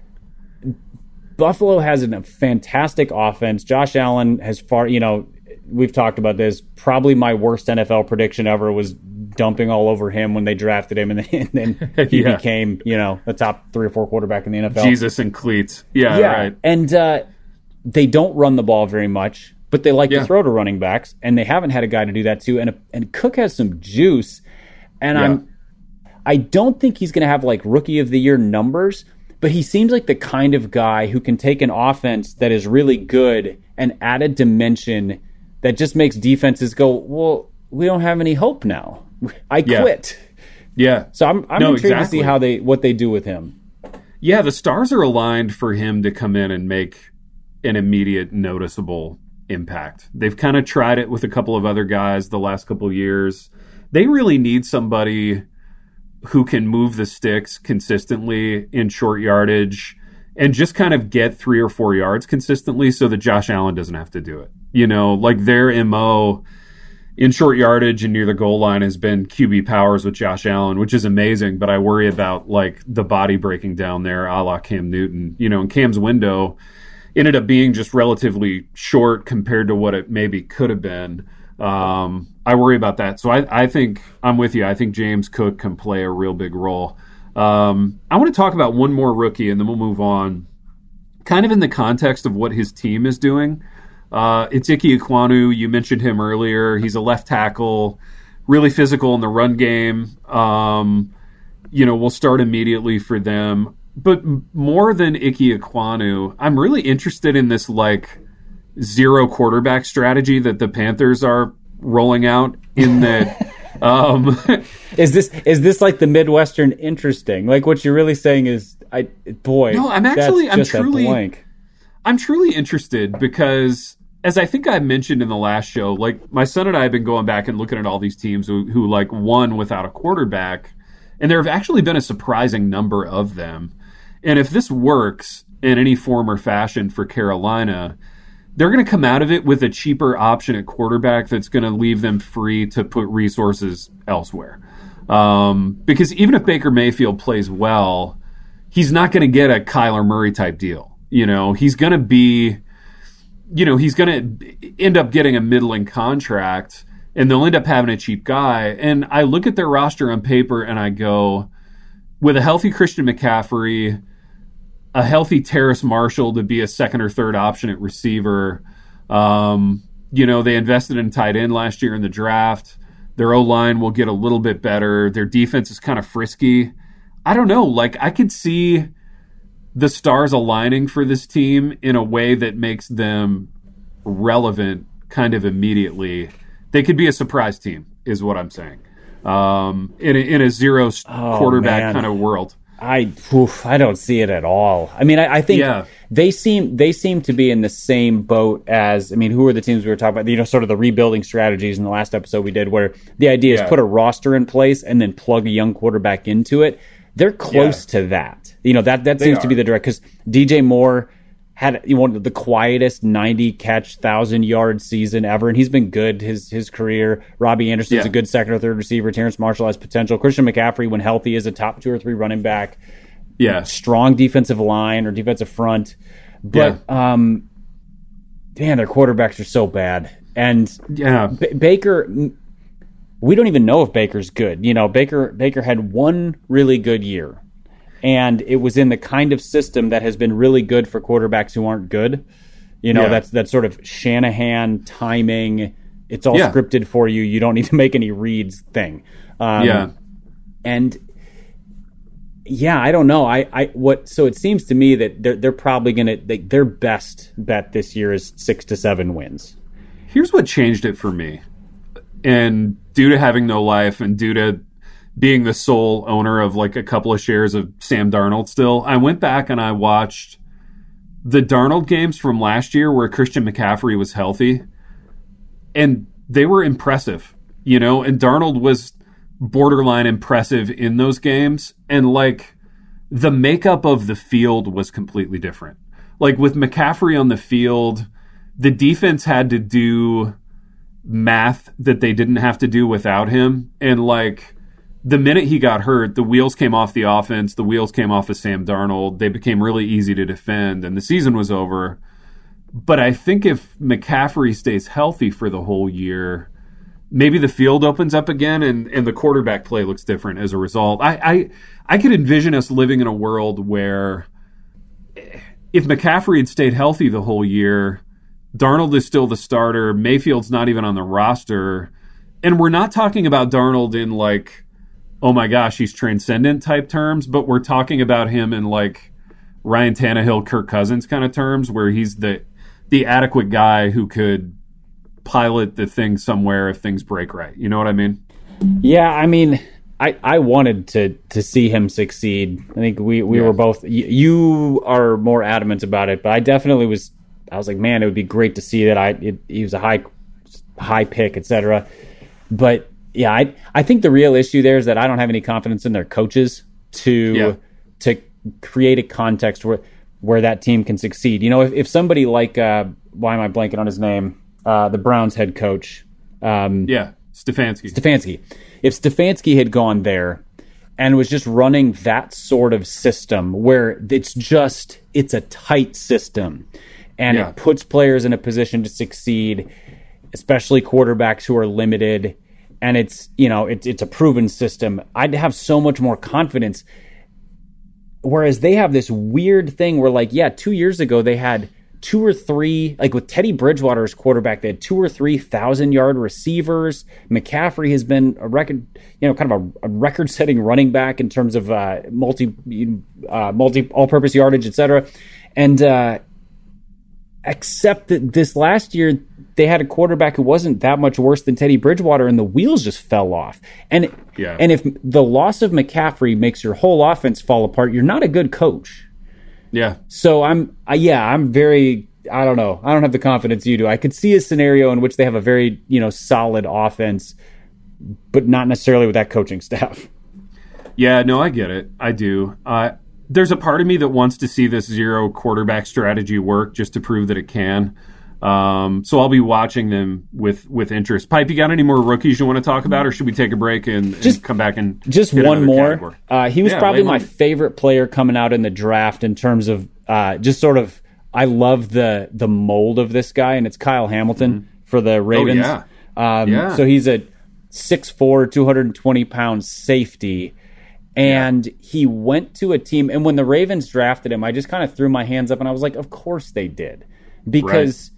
Buffalo has a fantastic offense. Josh Allen has we've talked about this. Probably my worst NFL prediction ever was dumping all over him when they drafted him, and then he became, the top 3 or 4 quarterback in the NFL. Jesus and cleats. Yeah. Right. And they don't run the ball very much, but they like to throw to running backs, and they haven't had a guy to do that too. And Cook has some juice, and I don't think he's going to have like rookie of the year numbers, but he seems like the kind of guy who can take an offense that is really good and add a dimension that just makes defenses go, well, we don't have any hope now. I quit. Yeah. So I'm intrigued to see what they do with him. Yeah, the stars are aligned for him to come in and make an immediate noticeable impact. They've kind of tried it with a couple of other guys the last couple of years. They really need somebody who can move the sticks consistently in short yardage and just kind of get 3 or 4 yards consistently so that Josh Allen doesn't have to do it. Like their MO in short yardage and near the goal line has been QB powers with Josh Allen, which is amazing, but I worry about like the body breaking down there a la Cam Newton. And Cam's window ended up being just relatively short compared to what it maybe could have been. I worry about that. So I think I'm with you. I think James Cook can play a real big role. I want to talk about one more rookie, and then we'll move on. Kind of in the context of what his team is doing. It's Ike Ekwonu. You mentioned him earlier. He's a left tackle, really physical in the run game. We'll start immediately for them. But more than Ike Ekwonu, I'm really interested in this like zero quarterback strategy that the Panthers are rolling out. In that, is this like the Midwestern interesting? Like what you're really saying is, I'm truly interested because, as I think I mentioned in the last show, like my son and I have been going back and looking at all these teams who like won without a quarterback, and there have actually been a surprising number of them. And if this works in any form or fashion for Carolina, they're going to come out of it with a cheaper option at quarterback that's going to leave them free to put resources elsewhere. Because even if Baker Mayfield plays well, he's not going to get a Kyler Murray type deal. He's going to be, he's going to end up getting a middling contract, and they'll end up having a cheap guy. And I look at their roster on paper and I go, with a healthy Christian McCaffrey, a healthy Terrace Marshall to be a second or third option at receiver. They invested in tight end last year in the draft. Their O-line will get a little bit better. Their defense is kind of frisky. I don't know. Like, I could see the stars aligning for this team in a way that makes them relevant kind of immediately. They could be a surprise team, is what I'm saying. In a zero quarterback kind of world. I don't see it at all. I mean, I think they seem to be in the same boat as, who are the teams we were talking about? Sort of the rebuilding strategies in the last episode we did, where the idea is put a roster in place and then plug a young quarterback into it. They're close to that. That seems to be the direct, because DJ Moore had one of the quietest 90-catch, 1,000-yard season ever, and he's been good his career. Robbie Anderson's a good second or third receiver. Terrence Marshall has potential. Christian McCaffrey, when healthy, is a top 2 or 3 running back. Yeah. Strong defensive line or defensive front. But, man, their quarterbacks are so bad. And Baker, we don't even know if Baker's good. Baker had one really good year. And it was in the kind of system that has been really good for quarterbacks who aren't good. That's sort of Shanahan timing. It's all scripted for you. You don't need to make any reads thing. And I don't know. So it seems to me that they're probably going to, their best bet this year is 6 to 7 wins. Here's what changed it for me. And due to having no life and due to being the sole owner of like a couple of shares of Sam Darnold still, I went back and I watched the Darnold games from last year where Christian McCaffrey was healthy, and they were impressive, and Darnold was borderline impressive in those games, and like the makeup of the field was completely different. Like with McCaffrey on the field, the defense had to do math that they didn't have to do without him, and like the minute he got hurt, the wheels came off the offense, the wheels came off of Sam Darnold. They became really easy to defend, and the season was over. But I think if McCaffrey stays healthy for the whole year, maybe the field opens up again and the quarterback play looks different as a result. I could envision us living in a world where if McCaffrey had stayed healthy the whole year, Darnold is still the starter, Mayfield's not even on the roster, and we're not talking about Darnold in like, oh my gosh, he's transcendent type terms, but we're talking about him in like Ryan Tannehill, Kirk Cousins kind of terms, where he's the adequate guy who could pilot the thing somewhere if things break right. You know what I mean? Yeah, I mean, I wanted to see him succeed. I think we were both. You are more adamant about it, but I definitely was. I was like, man, it would be great to see that he was a high pick, etc. But yeah, I think the real issue there is that I don't have any confidence in their coaches to create a context where that team can succeed. If somebody like why am I blanking on his name? The Browns head coach. Stefanski. If Stefanski had gone there and was just running that sort of system where it's a tight system and it puts players in a position to succeed, especially quarterbacks who are limited, and it's a proven system, I'd have so much more confidence. Whereas they have this weird thing where 2 years ago they had 2 or 3, like with Teddy Bridgewater as quarterback, they had 2 or 3 1,000-yard receivers. McCaffrey has been a record, kind of a record-setting running back in terms of multi all-purpose yardage, etc. And except that this last year they had a quarterback who wasn't that much worse than Teddy Bridgewater, and the wheels just fell off. And if the loss of McCaffrey makes your whole offense fall apart, you're not a good coach. Yeah. So I'm very, I don't know. I don't have the confidence you do. I could see a scenario in which they have a very, solid offense, but not necessarily with that coaching staff. Yeah, no, I get it. I do. There's a part of me that wants to see this zero quarterback strategy work just to prove that it can. So I'll be watching them with interest. Pipe, you got any more rookies you want to talk about, or should we take a break and come back and just one more? He was probably my favorite player coming out in the draft in terms of just sort of. I love the mold of this guy, and it's Kyle Hamilton for the Ravens. Oh, yeah. So he's a 6'4", 220-pound safety. And he went to a team, and when the Ravens drafted him, I just kind of threw my hands up, and I was like, of course they did. Because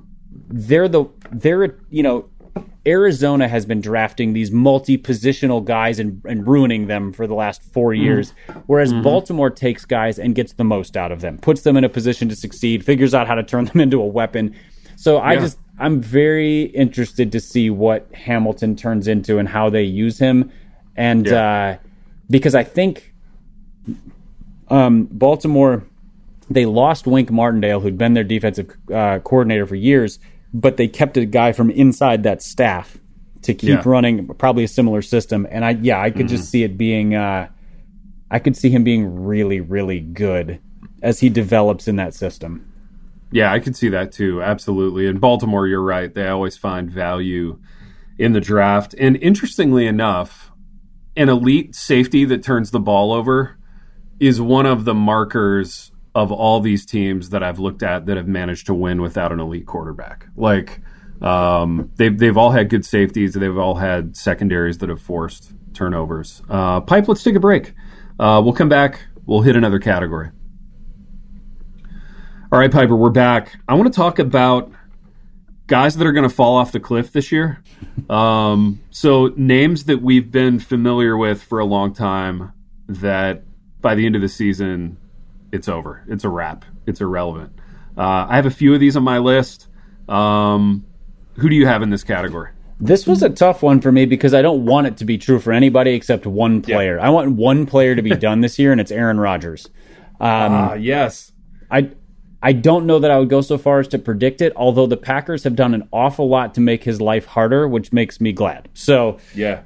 Arizona has been drafting these multi-positional guys and ruining them for the last 4 years, whereas Baltimore takes guys and gets the most out of them, puts them in a position to succeed, figures out how to turn them into a weapon. So I'm very interested to see what Hamilton turns into and how they use him. And because I think Baltimore, they lost Wink Martindale, who'd been their defensive coordinator for years, but they kept a guy from inside that staff to keep running probably a similar system. And I could just see it being, I could see him being really, really good as he develops in that system. Yeah, I could see that too. Absolutely. In Baltimore, you're right. They always find value in the draft. And interestingly enough, an elite safety that turns the ball over is one of the markers of all these teams that I've looked at that have managed to win without an elite quarterback. Like, they've all had good safeties. They've all had secondaries that have forced turnovers. Pipe, let's take a break. We'll come back, We'll hit another category. All right, Piper, we're back. I want to talk about guys that are going to fall off the cliff this year. So names that we've been familiar with for a long time that by the end of the season, it's over. It's a wrap. It's irrelevant. I have a few of these on my list. Who do you have in this category? This was a tough one for me because I don't want it to be true for anybody except one player. I want one player to be done this year, and it's Aaron Rodgers. Yes. I don't know that I would go so far as to predict it, although the Packers have done an awful lot to make his life harder, which makes me glad. So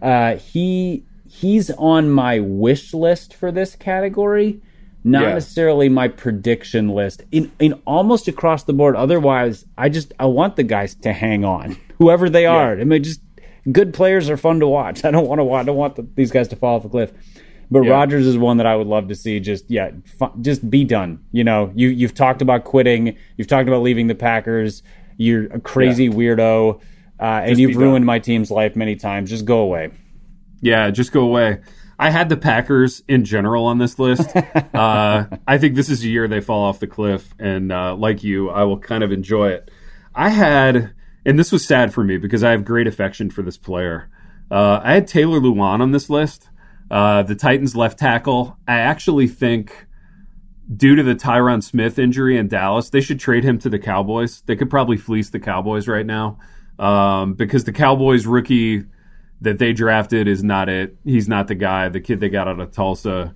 he's on my wish list for this category, not necessarily my prediction list. In almost across the board, otherwise, I want the guys to hang on, whoever they are. I mean, just good players are fun to watch. I don't want these guys to fall off a cliff. But Rodgers is one that I would love to see just be done. You know, you've talked about quitting. You've talked about leaving the Packers. You're a crazy weirdo, and you've ruined my team's life many times. Just go away. Yeah, just go away. I had the Packers in general on this list. I think this is a year they fall off the cliff, and like you, I will kind of enjoy it. And this was sad for me because I have great affection for this player. I had Taylor Lewan on this list. The Titans left tackle. I actually think due to the Tyron Smith injury in Dallas, they should trade him to the Cowboys. They could probably fleece the Cowboys right now because the Cowboys rookie that they drafted is not it. He's not the guy, the kid they got out of Tulsa.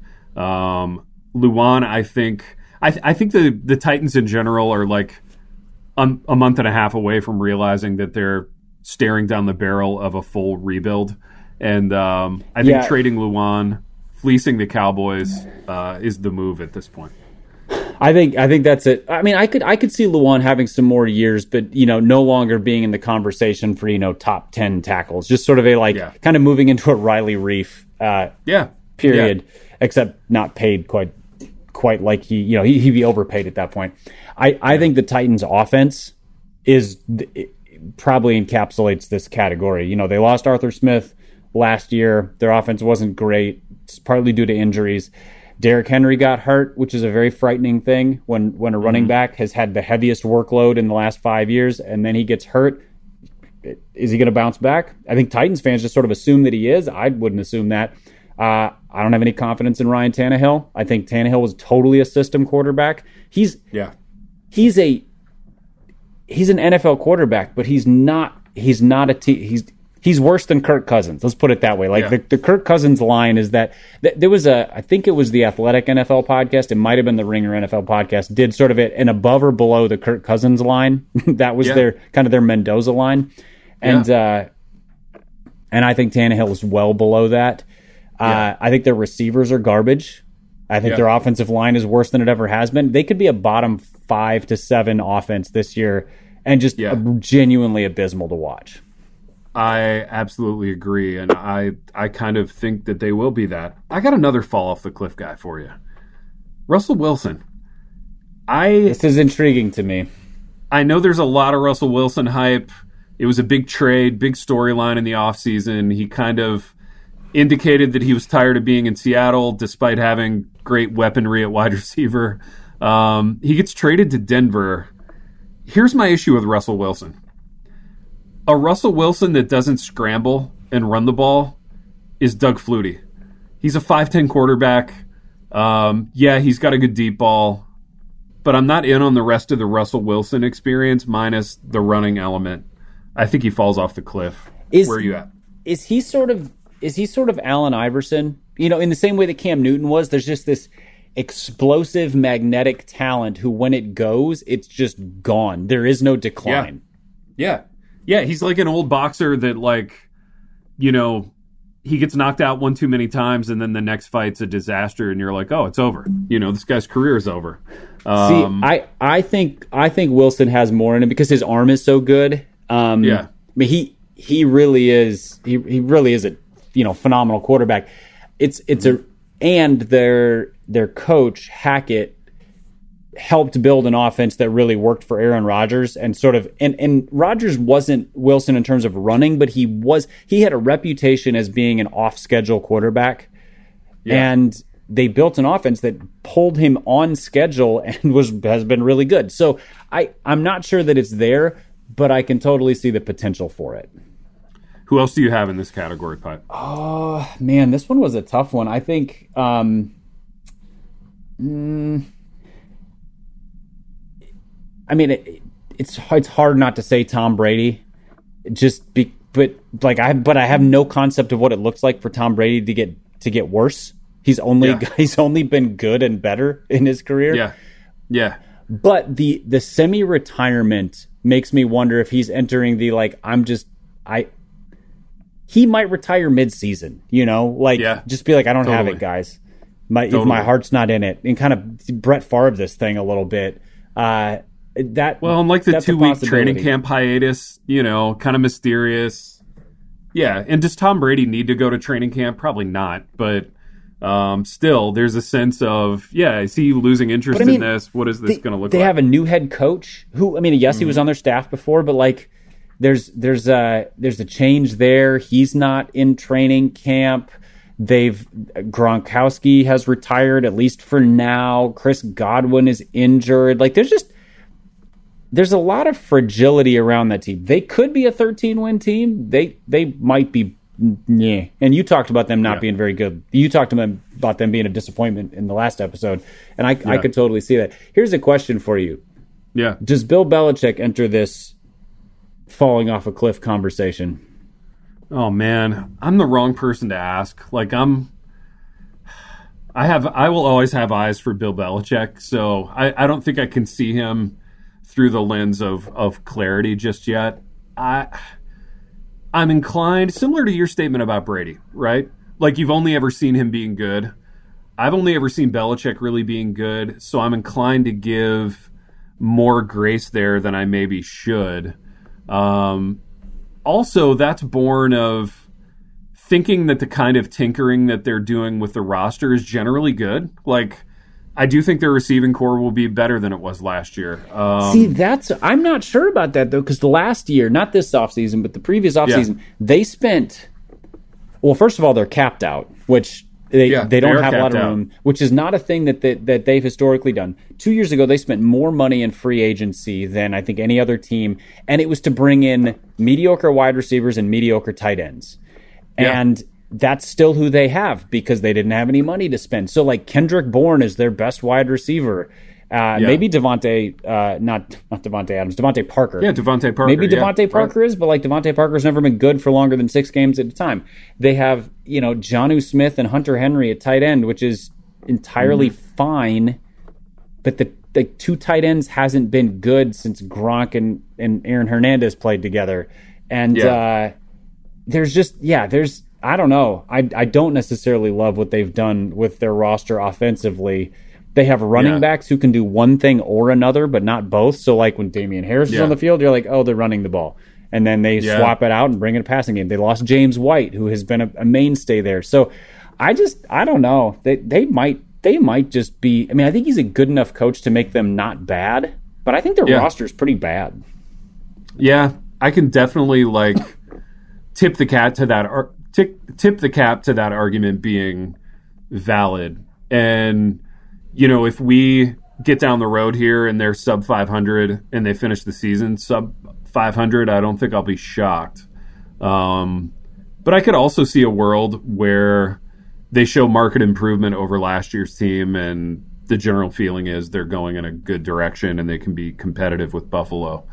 Lewan, I think the Titans in general are like a month and a half away from realizing that they're staring down the barrel of a full rebuild. And I think trading Lewan, fleecing the Cowboys, is the move at this point. I think that's it. I mean, I could see Lewan having some more years, but no longer being in the conversation for top 10 tackles. Just sort of kind of moving into a Riley Reif period, except not paid quite like he'd be overpaid at that point. I think the Titans' offense probably encapsulates this category. They lost Arthur Smith last year. Their offense wasn't great. It's partly due to injuries. Derrick Henry got hurt, which is a very frightening thing when a running back has had the heaviest workload in the last 5 years, and then he gets hurt. Is he going to bounce back? I think Titans fans just sort of assume that he is. I wouldn't assume that. I don't have any confidence in Ryan Tannehill. I think Tannehill was totally a system quarterback. He's an NFL quarterback, but he's not a He's worse than Kirk Cousins. Let's put it that way. The Kirk Cousins line is that there was I think it was the Athletic NFL podcast. It might have been the Ringer NFL podcast. Did sort of an above or below the Kirk Cousins line. That was their Mendoza line, and I think Tannehill is well below that. I think their receivers are garbage. I think their offensive line is worse than it ever has been. They could be a bottom 5 to 7 offense this year, and just genuinely abysmal to watch. I absolutely agree, and I kind of think that they will be that. I got another fall off the cliff guy for you. Russell Wilson. This is intriguing to me. I know there's a lot of Russell Wilson hype. It was a big trade, big storyline in the offseason. He kind of indicated that he was tired of being in Seattle despite having great weaponry at wide receiver. He gets traded to Denver. Here's my issue with Russell Wilson. A Russell Wilson that doesn't scramble and run the ball is Doug Flutie. He's a 5'10 quarterback. He's got a good deep ball, but I'm not in on the rest of the Russell Wilson experience minus the running element. I think he falls off the cliff. Where are you at? Is he sort of Allen Iverson? In the same way that Cam Newton was, there's just this explosive magnetic talent who, when it goes, it's just gone. There is no decline. Yeah, he's like an old boxer that, he gets knocked out one too many times, and then the next fight's a disaster, and you're like, oh, it's over. This guy's career is over. I think Wilson has more in him because his arm is so good. I mean, he really is. He really is a phenomenal quarterback. And their coach Hackett helped build an offense that really worked for Aaron Rodgers, and Rodgers wasn't Wilson in terms of running, but he had a reputation as being an off-schedule quarterback. And they built an offense that pulled him on schedule and has been really good. So I'm not sure that it's there, but I can totally see the potential for it. Who else do you have in this category, Pipe? Oh, man, this one was a tough one. I think it's hard not to say Tom Brady, but I have no concept of what it looks like for Tom Brady to get worse. He's only been good and better in his career. Yeah. But the semi-retirement makes me wonder if he's entering the he might retire mid-season, just be like, I don't have it, guys. My heart's not in it, and kind of Brett Favre this thing a little bit. And like the 2-week training camp hiatus, kind of mysterious. Yeah, and does Tom Brady need to go to training camp? Probably not, but still, there's a sense of, is he losing interest in this? What is this going to look like? They have a new head coach who, yes, he was on their staff before, but there's a change there. He's not in training camp. Gronkowski has retired, at least for now. Chris Godwin is injured. There's a lot of fragility around that team. They could be a 13-win team. They might be. Yeah. And you talked about them not being very good. You talked about them being a disappointment in the last episode, and I could totally see that. Here's a question for you. Yeah. Does Bill Belichick enter this falling off a cliff conversation? Oh man, I'm the wrong person to ask. I will always have eyes for Bill Belichick, so I don't think I can see him through the lens of clarity just yet. I'm inclined, similar to your statement about Brady, right? You've only ever seen him being good. I've only ever seen Belichick really being good, so I'm inclined to give more grace there than I maybe should. Also, that's born of thinking that the kind of tinkering that they're doing with the roster is generally good. I do think their receiving core will be better than it was last year. I'm not sure about that, though, because the last year, not this offseason, but the previous offseason, they spent... Well, first of all, they're capped out, which they don't have a lot of room, which is not a thing that they've historically done. 2 years ago, they spent more money in free agency than I think any other team, and it was to bring in mediocre wide receivers and mediocre tight ends. Yeah. And that's still who they have because they didn't have any money to spend. So Kendrick Bourne is their best wide receiver. Maybe not Devontae Adams, Devontae Parker. Yeah, Devontae Parker. Maybe Devontae Parker is, but Devontae Parker's never been good for longer than 6 games at a time. They have, Jonnu Smith and Hunter Henry at tight end, which is entirely fine, but the 2 tight ends hasn't been good since Gronk and Aaron Hernandez played together. And there's I don't know. I don't necessarily love what they've done with their roster offensively. They have running backs who can do one thing or another, but not both. So when Damian Harris is on the field, you're like, oh, they're running the ball. And then they swap it out and bring in a passing game. They lost James White, who has been a mainstay there. So I don't know. They might just be... I think he's a good enough coach to make them not bad, but I think their roster is pretty bad. Yeah, I can definitely tip the cap to that argument being valid. And if we get down the road here and they're sub 500 and they finish the season sub 500, I don't think I'll be shocked. But I could also see a world where they show market improvement over last year's team and the general feeling is they're going in a good direction and they can be competitive with Buffalo.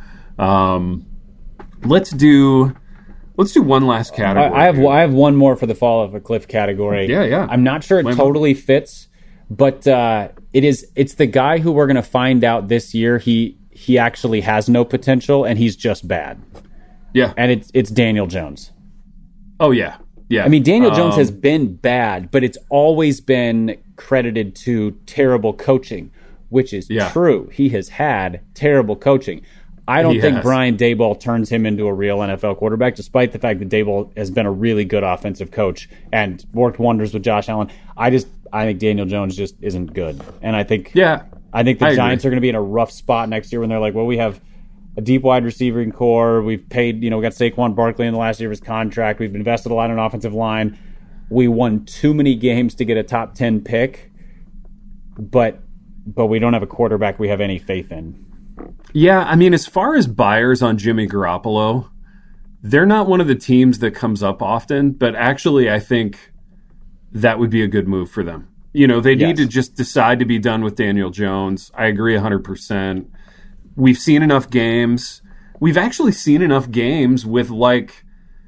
Let's do one last category. I have one more for the fall of a cliff category. Yeah. I'm not sure it totally fits, but it's the guy who we're going to find out this year he actually has no potential and he's just bad. Yeah. And it's Daniel Jones. Oh yeah. Yeah. Daniel Jones has been bad, but it's always been credited to terrible coaching, which is true. He has had terrible coaching. I don't think Brian Daboll turns him into a real NFL quarterback, despite the fact that Daboll has been a really good offensive coach and worked wonders with Josh Allen. I think Daniel Jones just isn't good. And I think the Giants are going to be in a rough spot next year when they're like, well, we have a deep wide receiving core. We've paid, we got Saquon Barkley in the last year of his contract. We've invested a lot in an offensive line. we won too many games to get a top 10 pick, but we don't have a quarterback we have any faith in. Yeah, I mean, as far as buyers on Jimmy Garoppolo, they're not one of the teams that comes up often, but actually I think that would be a good move for them. You know, they need to just decide to be done with Daniel Jones. I agree 100%. We've seen enough games. We've actually seen enough games with, like,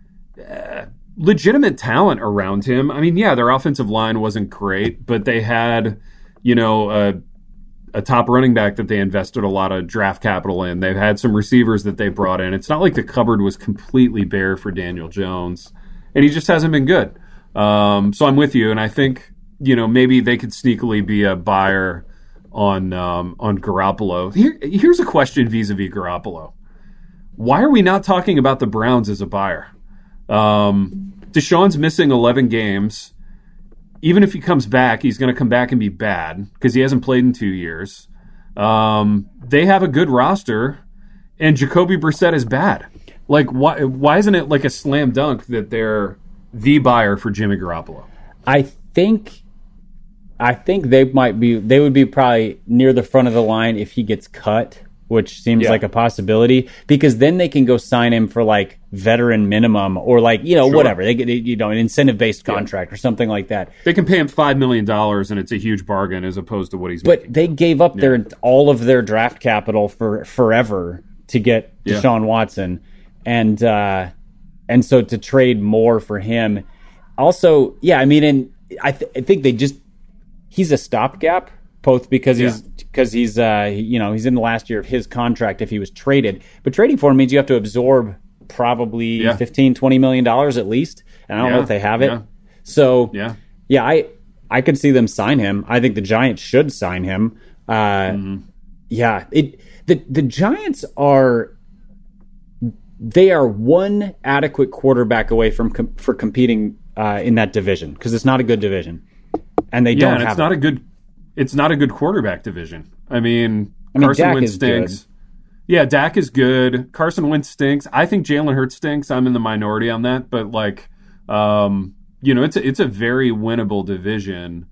legitimate talent around him. I mean, yeah, their offensive line wasn't great, but they had, you know, a top running back that they invested a lot of draft capital in. They've had some receivers that they brought in. It's not like the cupboard was completely bare for Daniel Jones, and he just hasn't been good. So I'm with you, and I think, you know, maybe they could sneakily be a buyer on Garoppolo. Here's a question vis-a-vis Garoppolo. Why are we not talking about the Browns as a buyer? Deshaun's missing 11 games. Even if he comes back, he's going to come back and be bad because he hasn't played in 2 years. They have a good roster, and Jacoby Brissett is bad. Like, why isn't it like a slam dunk that they're the buyer for Jimmy Garoppolo? I think they would be probably near the front of the line if he gets cut, which seems like a possibility, because then they can go sign him for like veteran minimum or like, you know, whatever. They get, you know, an incentive-based contract or something like that. They can pay him $5 million and it's a huge bargain as opposed to what he's making. But they gave up all of their draft capital for forever to get Deshaun Watson. And so to trade more for him. Also, yeah, I mean, and I think he's a stopgap, both because he's you know, he's in the last year of his contract if he was traded. But trading for him means you have to absorb probably $15-20 million at least. And I don't know if they have it. Yeah. So I could see them sign him. I think the Giants should sign him. Yeah, the Giants are one adequate quarterback away from competing in that division, because it's not a good division, and they don't have it's not a good quarterback division. I mean Carson Dak Wentz stinks. Good. Yeah, Dak is good. Carson Wentz stinks. I think Jalen Hurts stinks. I'm in the minority on that, but like, you know, it's a very winnable division.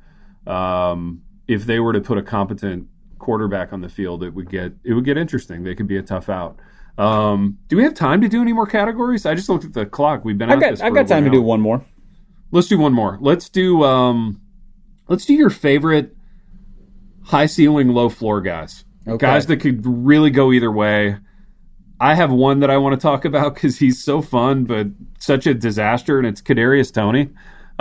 If they were to put a competent quarterback on the field, it would get interesting. They could be a tough out. Do we have time to do any more categories? I just looked at the clock. We've been. I got time to do one more. Let's do one more. Let's do your favorite high ceiling, low floor guys. Okay. Guys that could really go either way. I have one that I want to talk about because he's so fun, but such a disaster, and it's Kadarius Toney.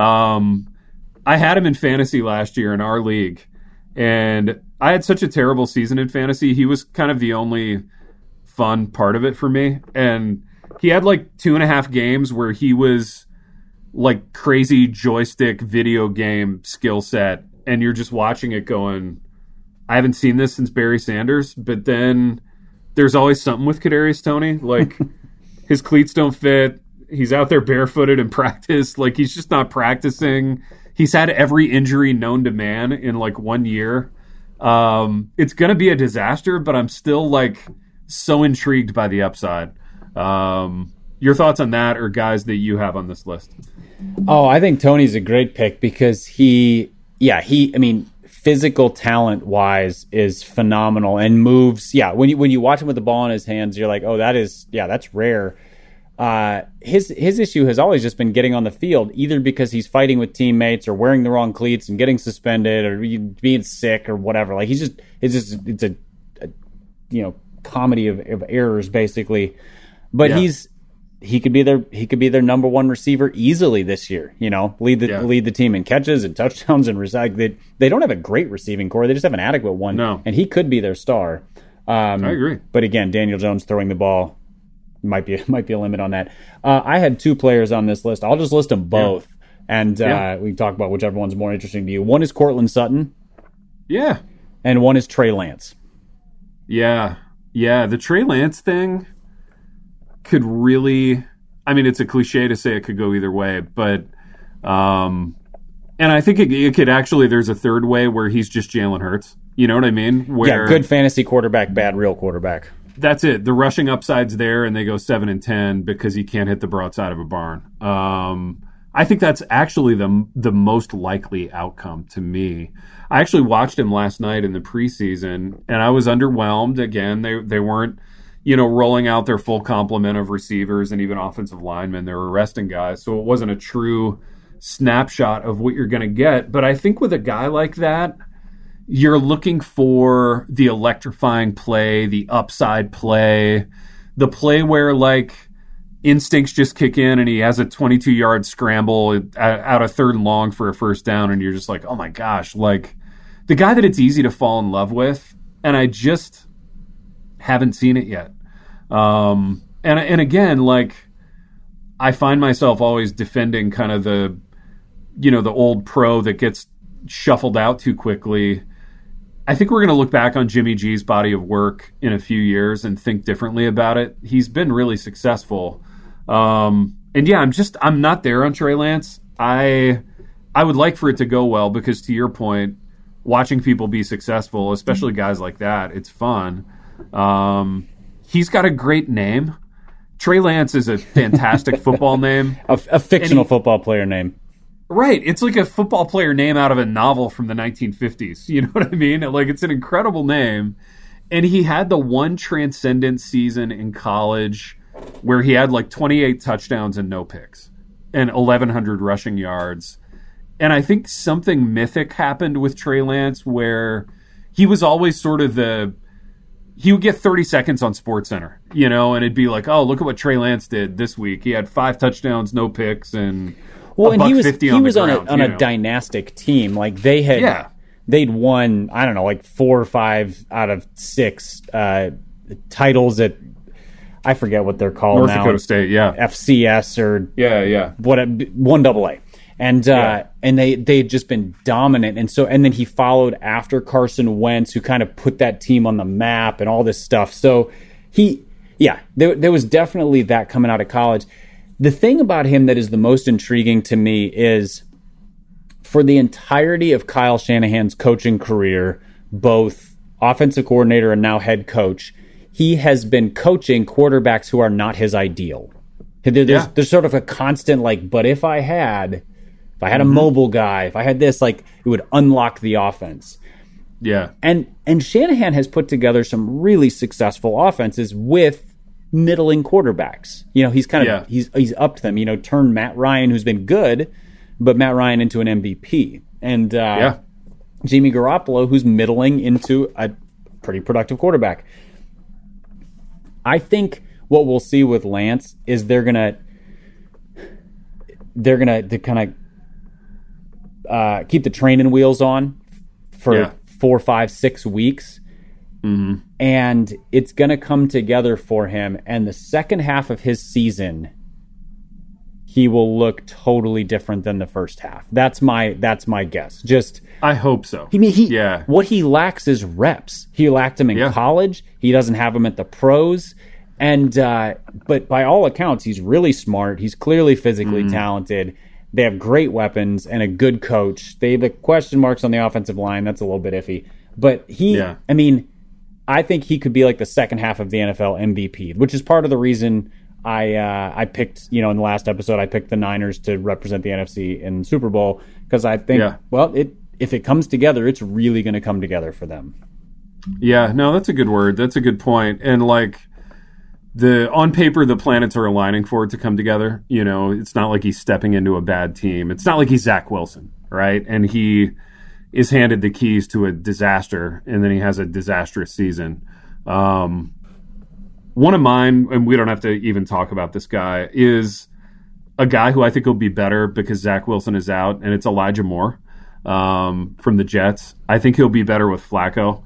I had him in fantasy last year in our league, and I had such a terrible season in fantasy. He was kind of the only fun part of it for me, and he had like 2.5 games where he was like crazy joystick video game skill set, and you're just watching it going, I haven't seen this since Barry Sanders. But then there's always something with Kadarius Toney, like his cleats don't fit, he's out there barefooted in practice, like he's just not practicing, he's had every injury known to man in like 1 year. It's gonna be a disaster, but I'm still like so intrigued by the upside. Your thoughts on that, or guys that you have on this list? Oh, I think Toney's a great pick because I mean, physical talent wise is phenomenal and moves. Yeah, when you watch him with the ball in his hands, you're like, oh, that's rare. His issue has always just been getting on the field, either because he's fighting with teammates or wearing the wrong cleats and getting suspended or being sick or whatever. Like it's a you know, comedy of errors basically. But he could be their number one receiver easily this year. You know, lead the team in catches and touchdowns and they don't have a great receiving core. They just have an adequate one. No. And he could be their star. I agree. But again, Daniel Jones throwing the ball might be a limit on that. I had 2 players on this list. I'll just list them both, and we can talk about whichever one's more interesting to you. One is Cortland Sutton. Yeah. And one is Trey Lance. Yeah. Yeah. The Trey Lance thing could really, I mean, it's a cliche to say it could go either way, but and I think it could actually, there's a third way where he's just Jalen Hurts. You know what I mean? Where, good fantasy quarterback, bad real quarterback. That's it. The rushing upside's there, and they go 7-10 because he can't hit the broadside of a barn. I I think that's actually the most likely outcome to me. I actually watched him last night in the preseason, and I was underwhelmed. Again, they weren't, rolling out their full complement of receivers and even offensive linemen. They were resting guys, so it wasn't a true snapshot of what you're going to get. But I think with a guy like that, you're looking for the electrifying play, the upside play, the play where instincts just kick in and he has a 22-yard scramble out of 3rd and long for a first down, and you're just like, oh my gosh, the guy that it's easy to fall in love with, and I just haven't seen it yet. And again, I find myself always defending kind of the old pro that gets shuffled out too quickly. I think we're going to look back on Jimmy G's body of work in a few years and think differently about it. He's been really successful. And yeah, I'm not there on Trey Lance. I would like for it to go well because, to your point, watching people be successful, especially guys like that, it's fun. He's got a great name. Trey Lance is a fantastic football name. A fictional football player name. Right. It's like a football player name out of a novel from the 1950s. You know what I mean? It's an incredible name. And he had the one transcendent season in college where he had 28 touchdowns and no picks and 1,100 rushing yards. And I think something mythic happened with Trey Lance where he was always sort of he would get 30 seconds on SportsCenter, and it'd be like, oh, look at what Trey Lance did this week. He had 5 touchdowns, no picks, and he was on a dynastic team. They'd won, I don't know, 4 or 5 out of 6 titles at, I forget what they're called North now. Dakota State, yeah. FCS or what 1AA. And they'd just been dominant. And then he followed after Carson Wentz, who kind of put that team on the map and all this stuff. So there was definitely that coming out of college. The thing about him that is the most intriguing to me is for the entirety of Kyle Shanahan's coaching career, both offensive coordinator and now head coach, he has been coaching quarterbacks who are not his ideal. There's sort of a constant but if I had a mobile guy, if I had this, it would unlock the offense. Yeah. And Shanahan has put together some really successful offenses with middling quarterbacks. He's kind of he's upped them. Turned Matt Ryan, who's been good, but Matt Ryan into an MVP, and Jimmy Garoppolo, who's middling into a pretty productive quarterback. I think what we'll see with Lance is they're gonna kind of keep the training wheels on for 4, 5, 6 weeks. Mm-hmm. And it's going to come together for him. And the second half of his season, he will look totally different than the first half. That's my guess. I hope so. What he lacks is reps. He lacked them in college. He doesn't have them at the pros. And but by all accounts, he's really smart. He's clearly physically talented. They have great weapons and a good coach. They have the question marks on the offensive line. That's a little bit iffy. But I think he could be the second half of the NFL MVP, which is part of the reason I picked, in the last episode, I picked the Niners to represent the NFC in the Super Bowl, because I think, if it comes together, it's really going to come together for them. Yeah, no, that's a good word. That's a good point. And on paper, the planets are aligning for it to come together. It's not like he's stepping into a bad team. It's not like he's Zach Wilson, right? And he is handed the keys to a disaster, and then he has a disastrous season. One of mine, and we don't have to even talk about this guy, is a guy who I think will be better because Zach Wilson is out, and it's Elijah Moore from the Jets. I think he'll be better with Flacco.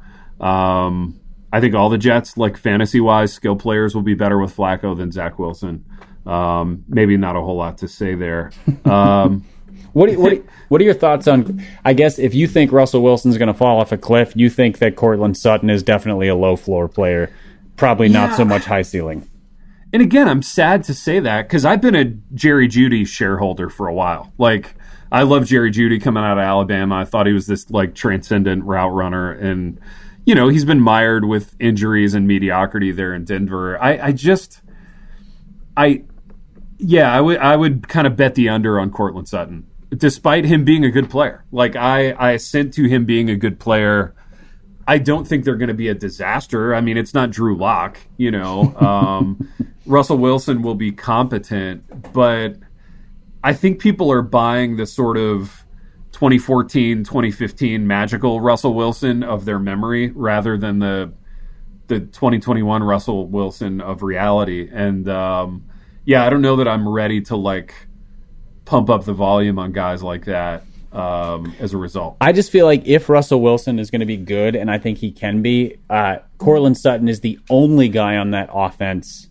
I think all the Jets, fantasy-wise, skill players will be better with Flacco than Zach Wilson. Maybe not a whole lot to say there. What are your thoughts on, I guess, if you think Russell Wilson's going to fall off a cliff, you think that Courtland Sutton is definitely a low-floor player, probably not so much high ceiling. And again, I'm sad to say that because I've been a Jerry Jeudy shareholder for a while. I love Jerry Jeudy coming out of Alabama. I thought he was this transcendent route runner, and he's been mired with injuries and mediocrity there in Denver. Yeah, I would kind of bet the under on Courtland Sutton, despite him being a good player. Like, I assent to him being a good player. I don't think they're going to be a disaster. I mean, it's not Drew Lock, you know. Russell Wilson will be competent, but I think people are buying the sort of 2014, 2015 magical Russell Wilson of their memory rather than the 2021 Russell Wilson of reality. And I don't know that I'm ready to like pump up the volume on guys like that as a result. I just feel like if Russell Wilson is going to be good, and I think he can be, Courtland Sutton is the only guy on that offense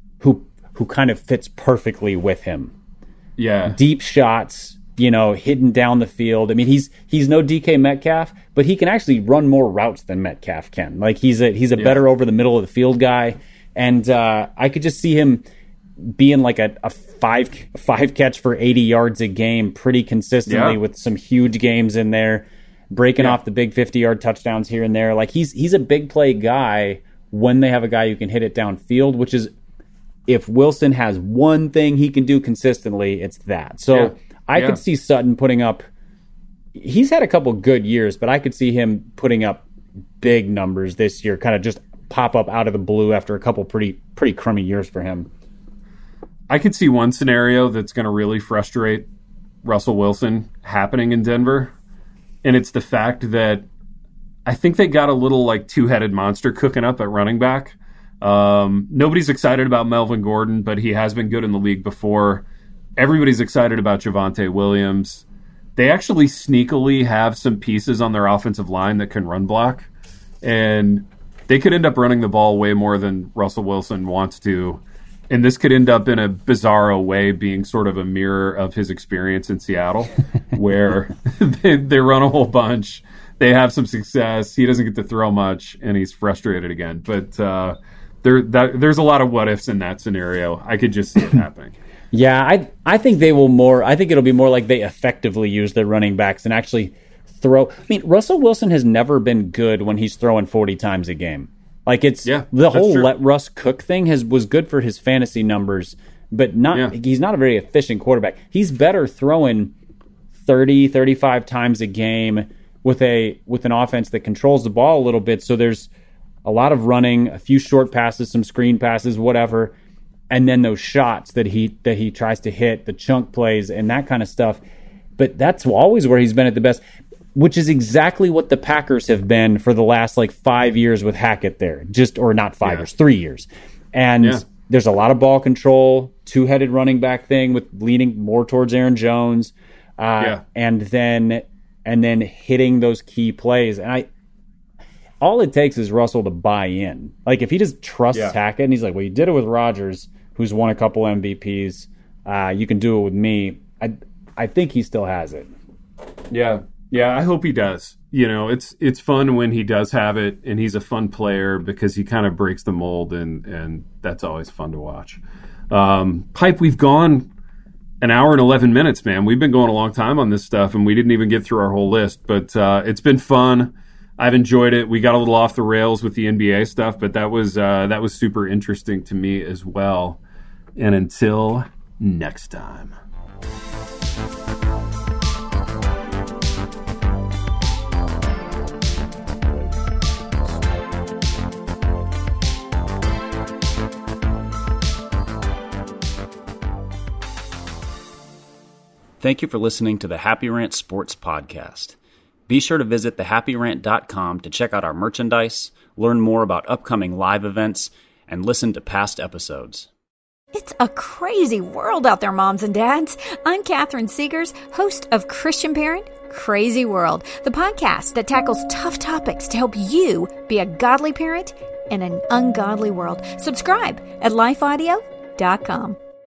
who kind of fits perfectly with him. Yeah. Deep shots, you know, hidden down the field. I mean, he's no DK Metcalf, but he can actually run more routes than Metcalf can. Like, he's a better over the middle of the field guy. And I could just see him being like a five catch for 80 yards a game pretty consistently with some huge games in there, breaking off the big 50-yard touchdowns here and there. Like, he's a big play guy when they have a guy who can hit it downfield, which is, if Wilson has one thing he can do consistently, it's that. So I could see Sutton putting up, he's had a couple good years, but I could see him putting up big numbers this year, kind of just pop up out of the blue after a couple pretty crummy years for him. I could see one scenario that's going to really frustrate Russell Wilson happening in Denver, and it's the fact that I think they got a little like two-headed monster cooking up at running back. Nobody's excited about Melvin Gordon, but he has been good in the league before. Everybody's excited about Javonte Williams. They actually sneakily have some pieces on their offensive line that can run block, and they could end up running the ball way more than Russell Wilson wants to. And this could end up in a bizarro way being sort of a mirror of his experience in Seattle, where they run a whole bunch, they have some success, he doesn't get to throw much, and he's frustrated again. But there's a lot of what-ifs in that scenario. I could just see it happening. Yeah, I think they will more. I think it'll be more like they effectively use their running backs and actually throw. I mean, Russell Wilson has never been good when he's throwing 40 times a game. Like, it's the whole true. Let Russ cook thing was good for his fantasy numbers, but he's not a very efficient quarterback. He's better throwing 30, 35 times a game with an offense that controls the ball a little bit. So there's a lot of running, a few short passes, some screen passes, whatever, and then those shots that he tries to hit, the chunk plays and that kind of stuff. But that's always where he's been at the best, which is exactly what the Packers have been for the last 5 years with Hackett there. Or not 5 years, 3 years. And there's a lot of ball control, two-headed running back thing with leaning more towards Aaron Jones, and then hitting those key plays. And all it takes is Russell to buy in. Like, if he just trusts Hackett and he's like, well, you did it with Rodgers, who's won a couple MVPs. You can do it with me. I think he still has it. Yeah. Yeah, I hope he does. You know, it's fun when he does have it, and he's a fun player because he kind of breaks the mold, and that's always fun to watch. Pipe, we've gone an hour and 11 minutes, man. We've been going a long time on this stuff, and we didn't even get through our whole list, but it's been fun. I've enjoyed it. We got a little off the rails with the NBA stuff, but that was super interesting to me as well. And until next time. Thank you for listening to the Happy Rant Sports Podcast. Be sure to visit thehappyrant.com to check out our merchandise, learn more about upcoming live events, and listen to past episodes. It's a crazy world out there, moms and dads. I'm Catherine Segars, host of Christian Parent Crazy World, the podcast that tackles tough topics to help you be a godly parent in an ungodly world. Subscribe at lifeaudio.com.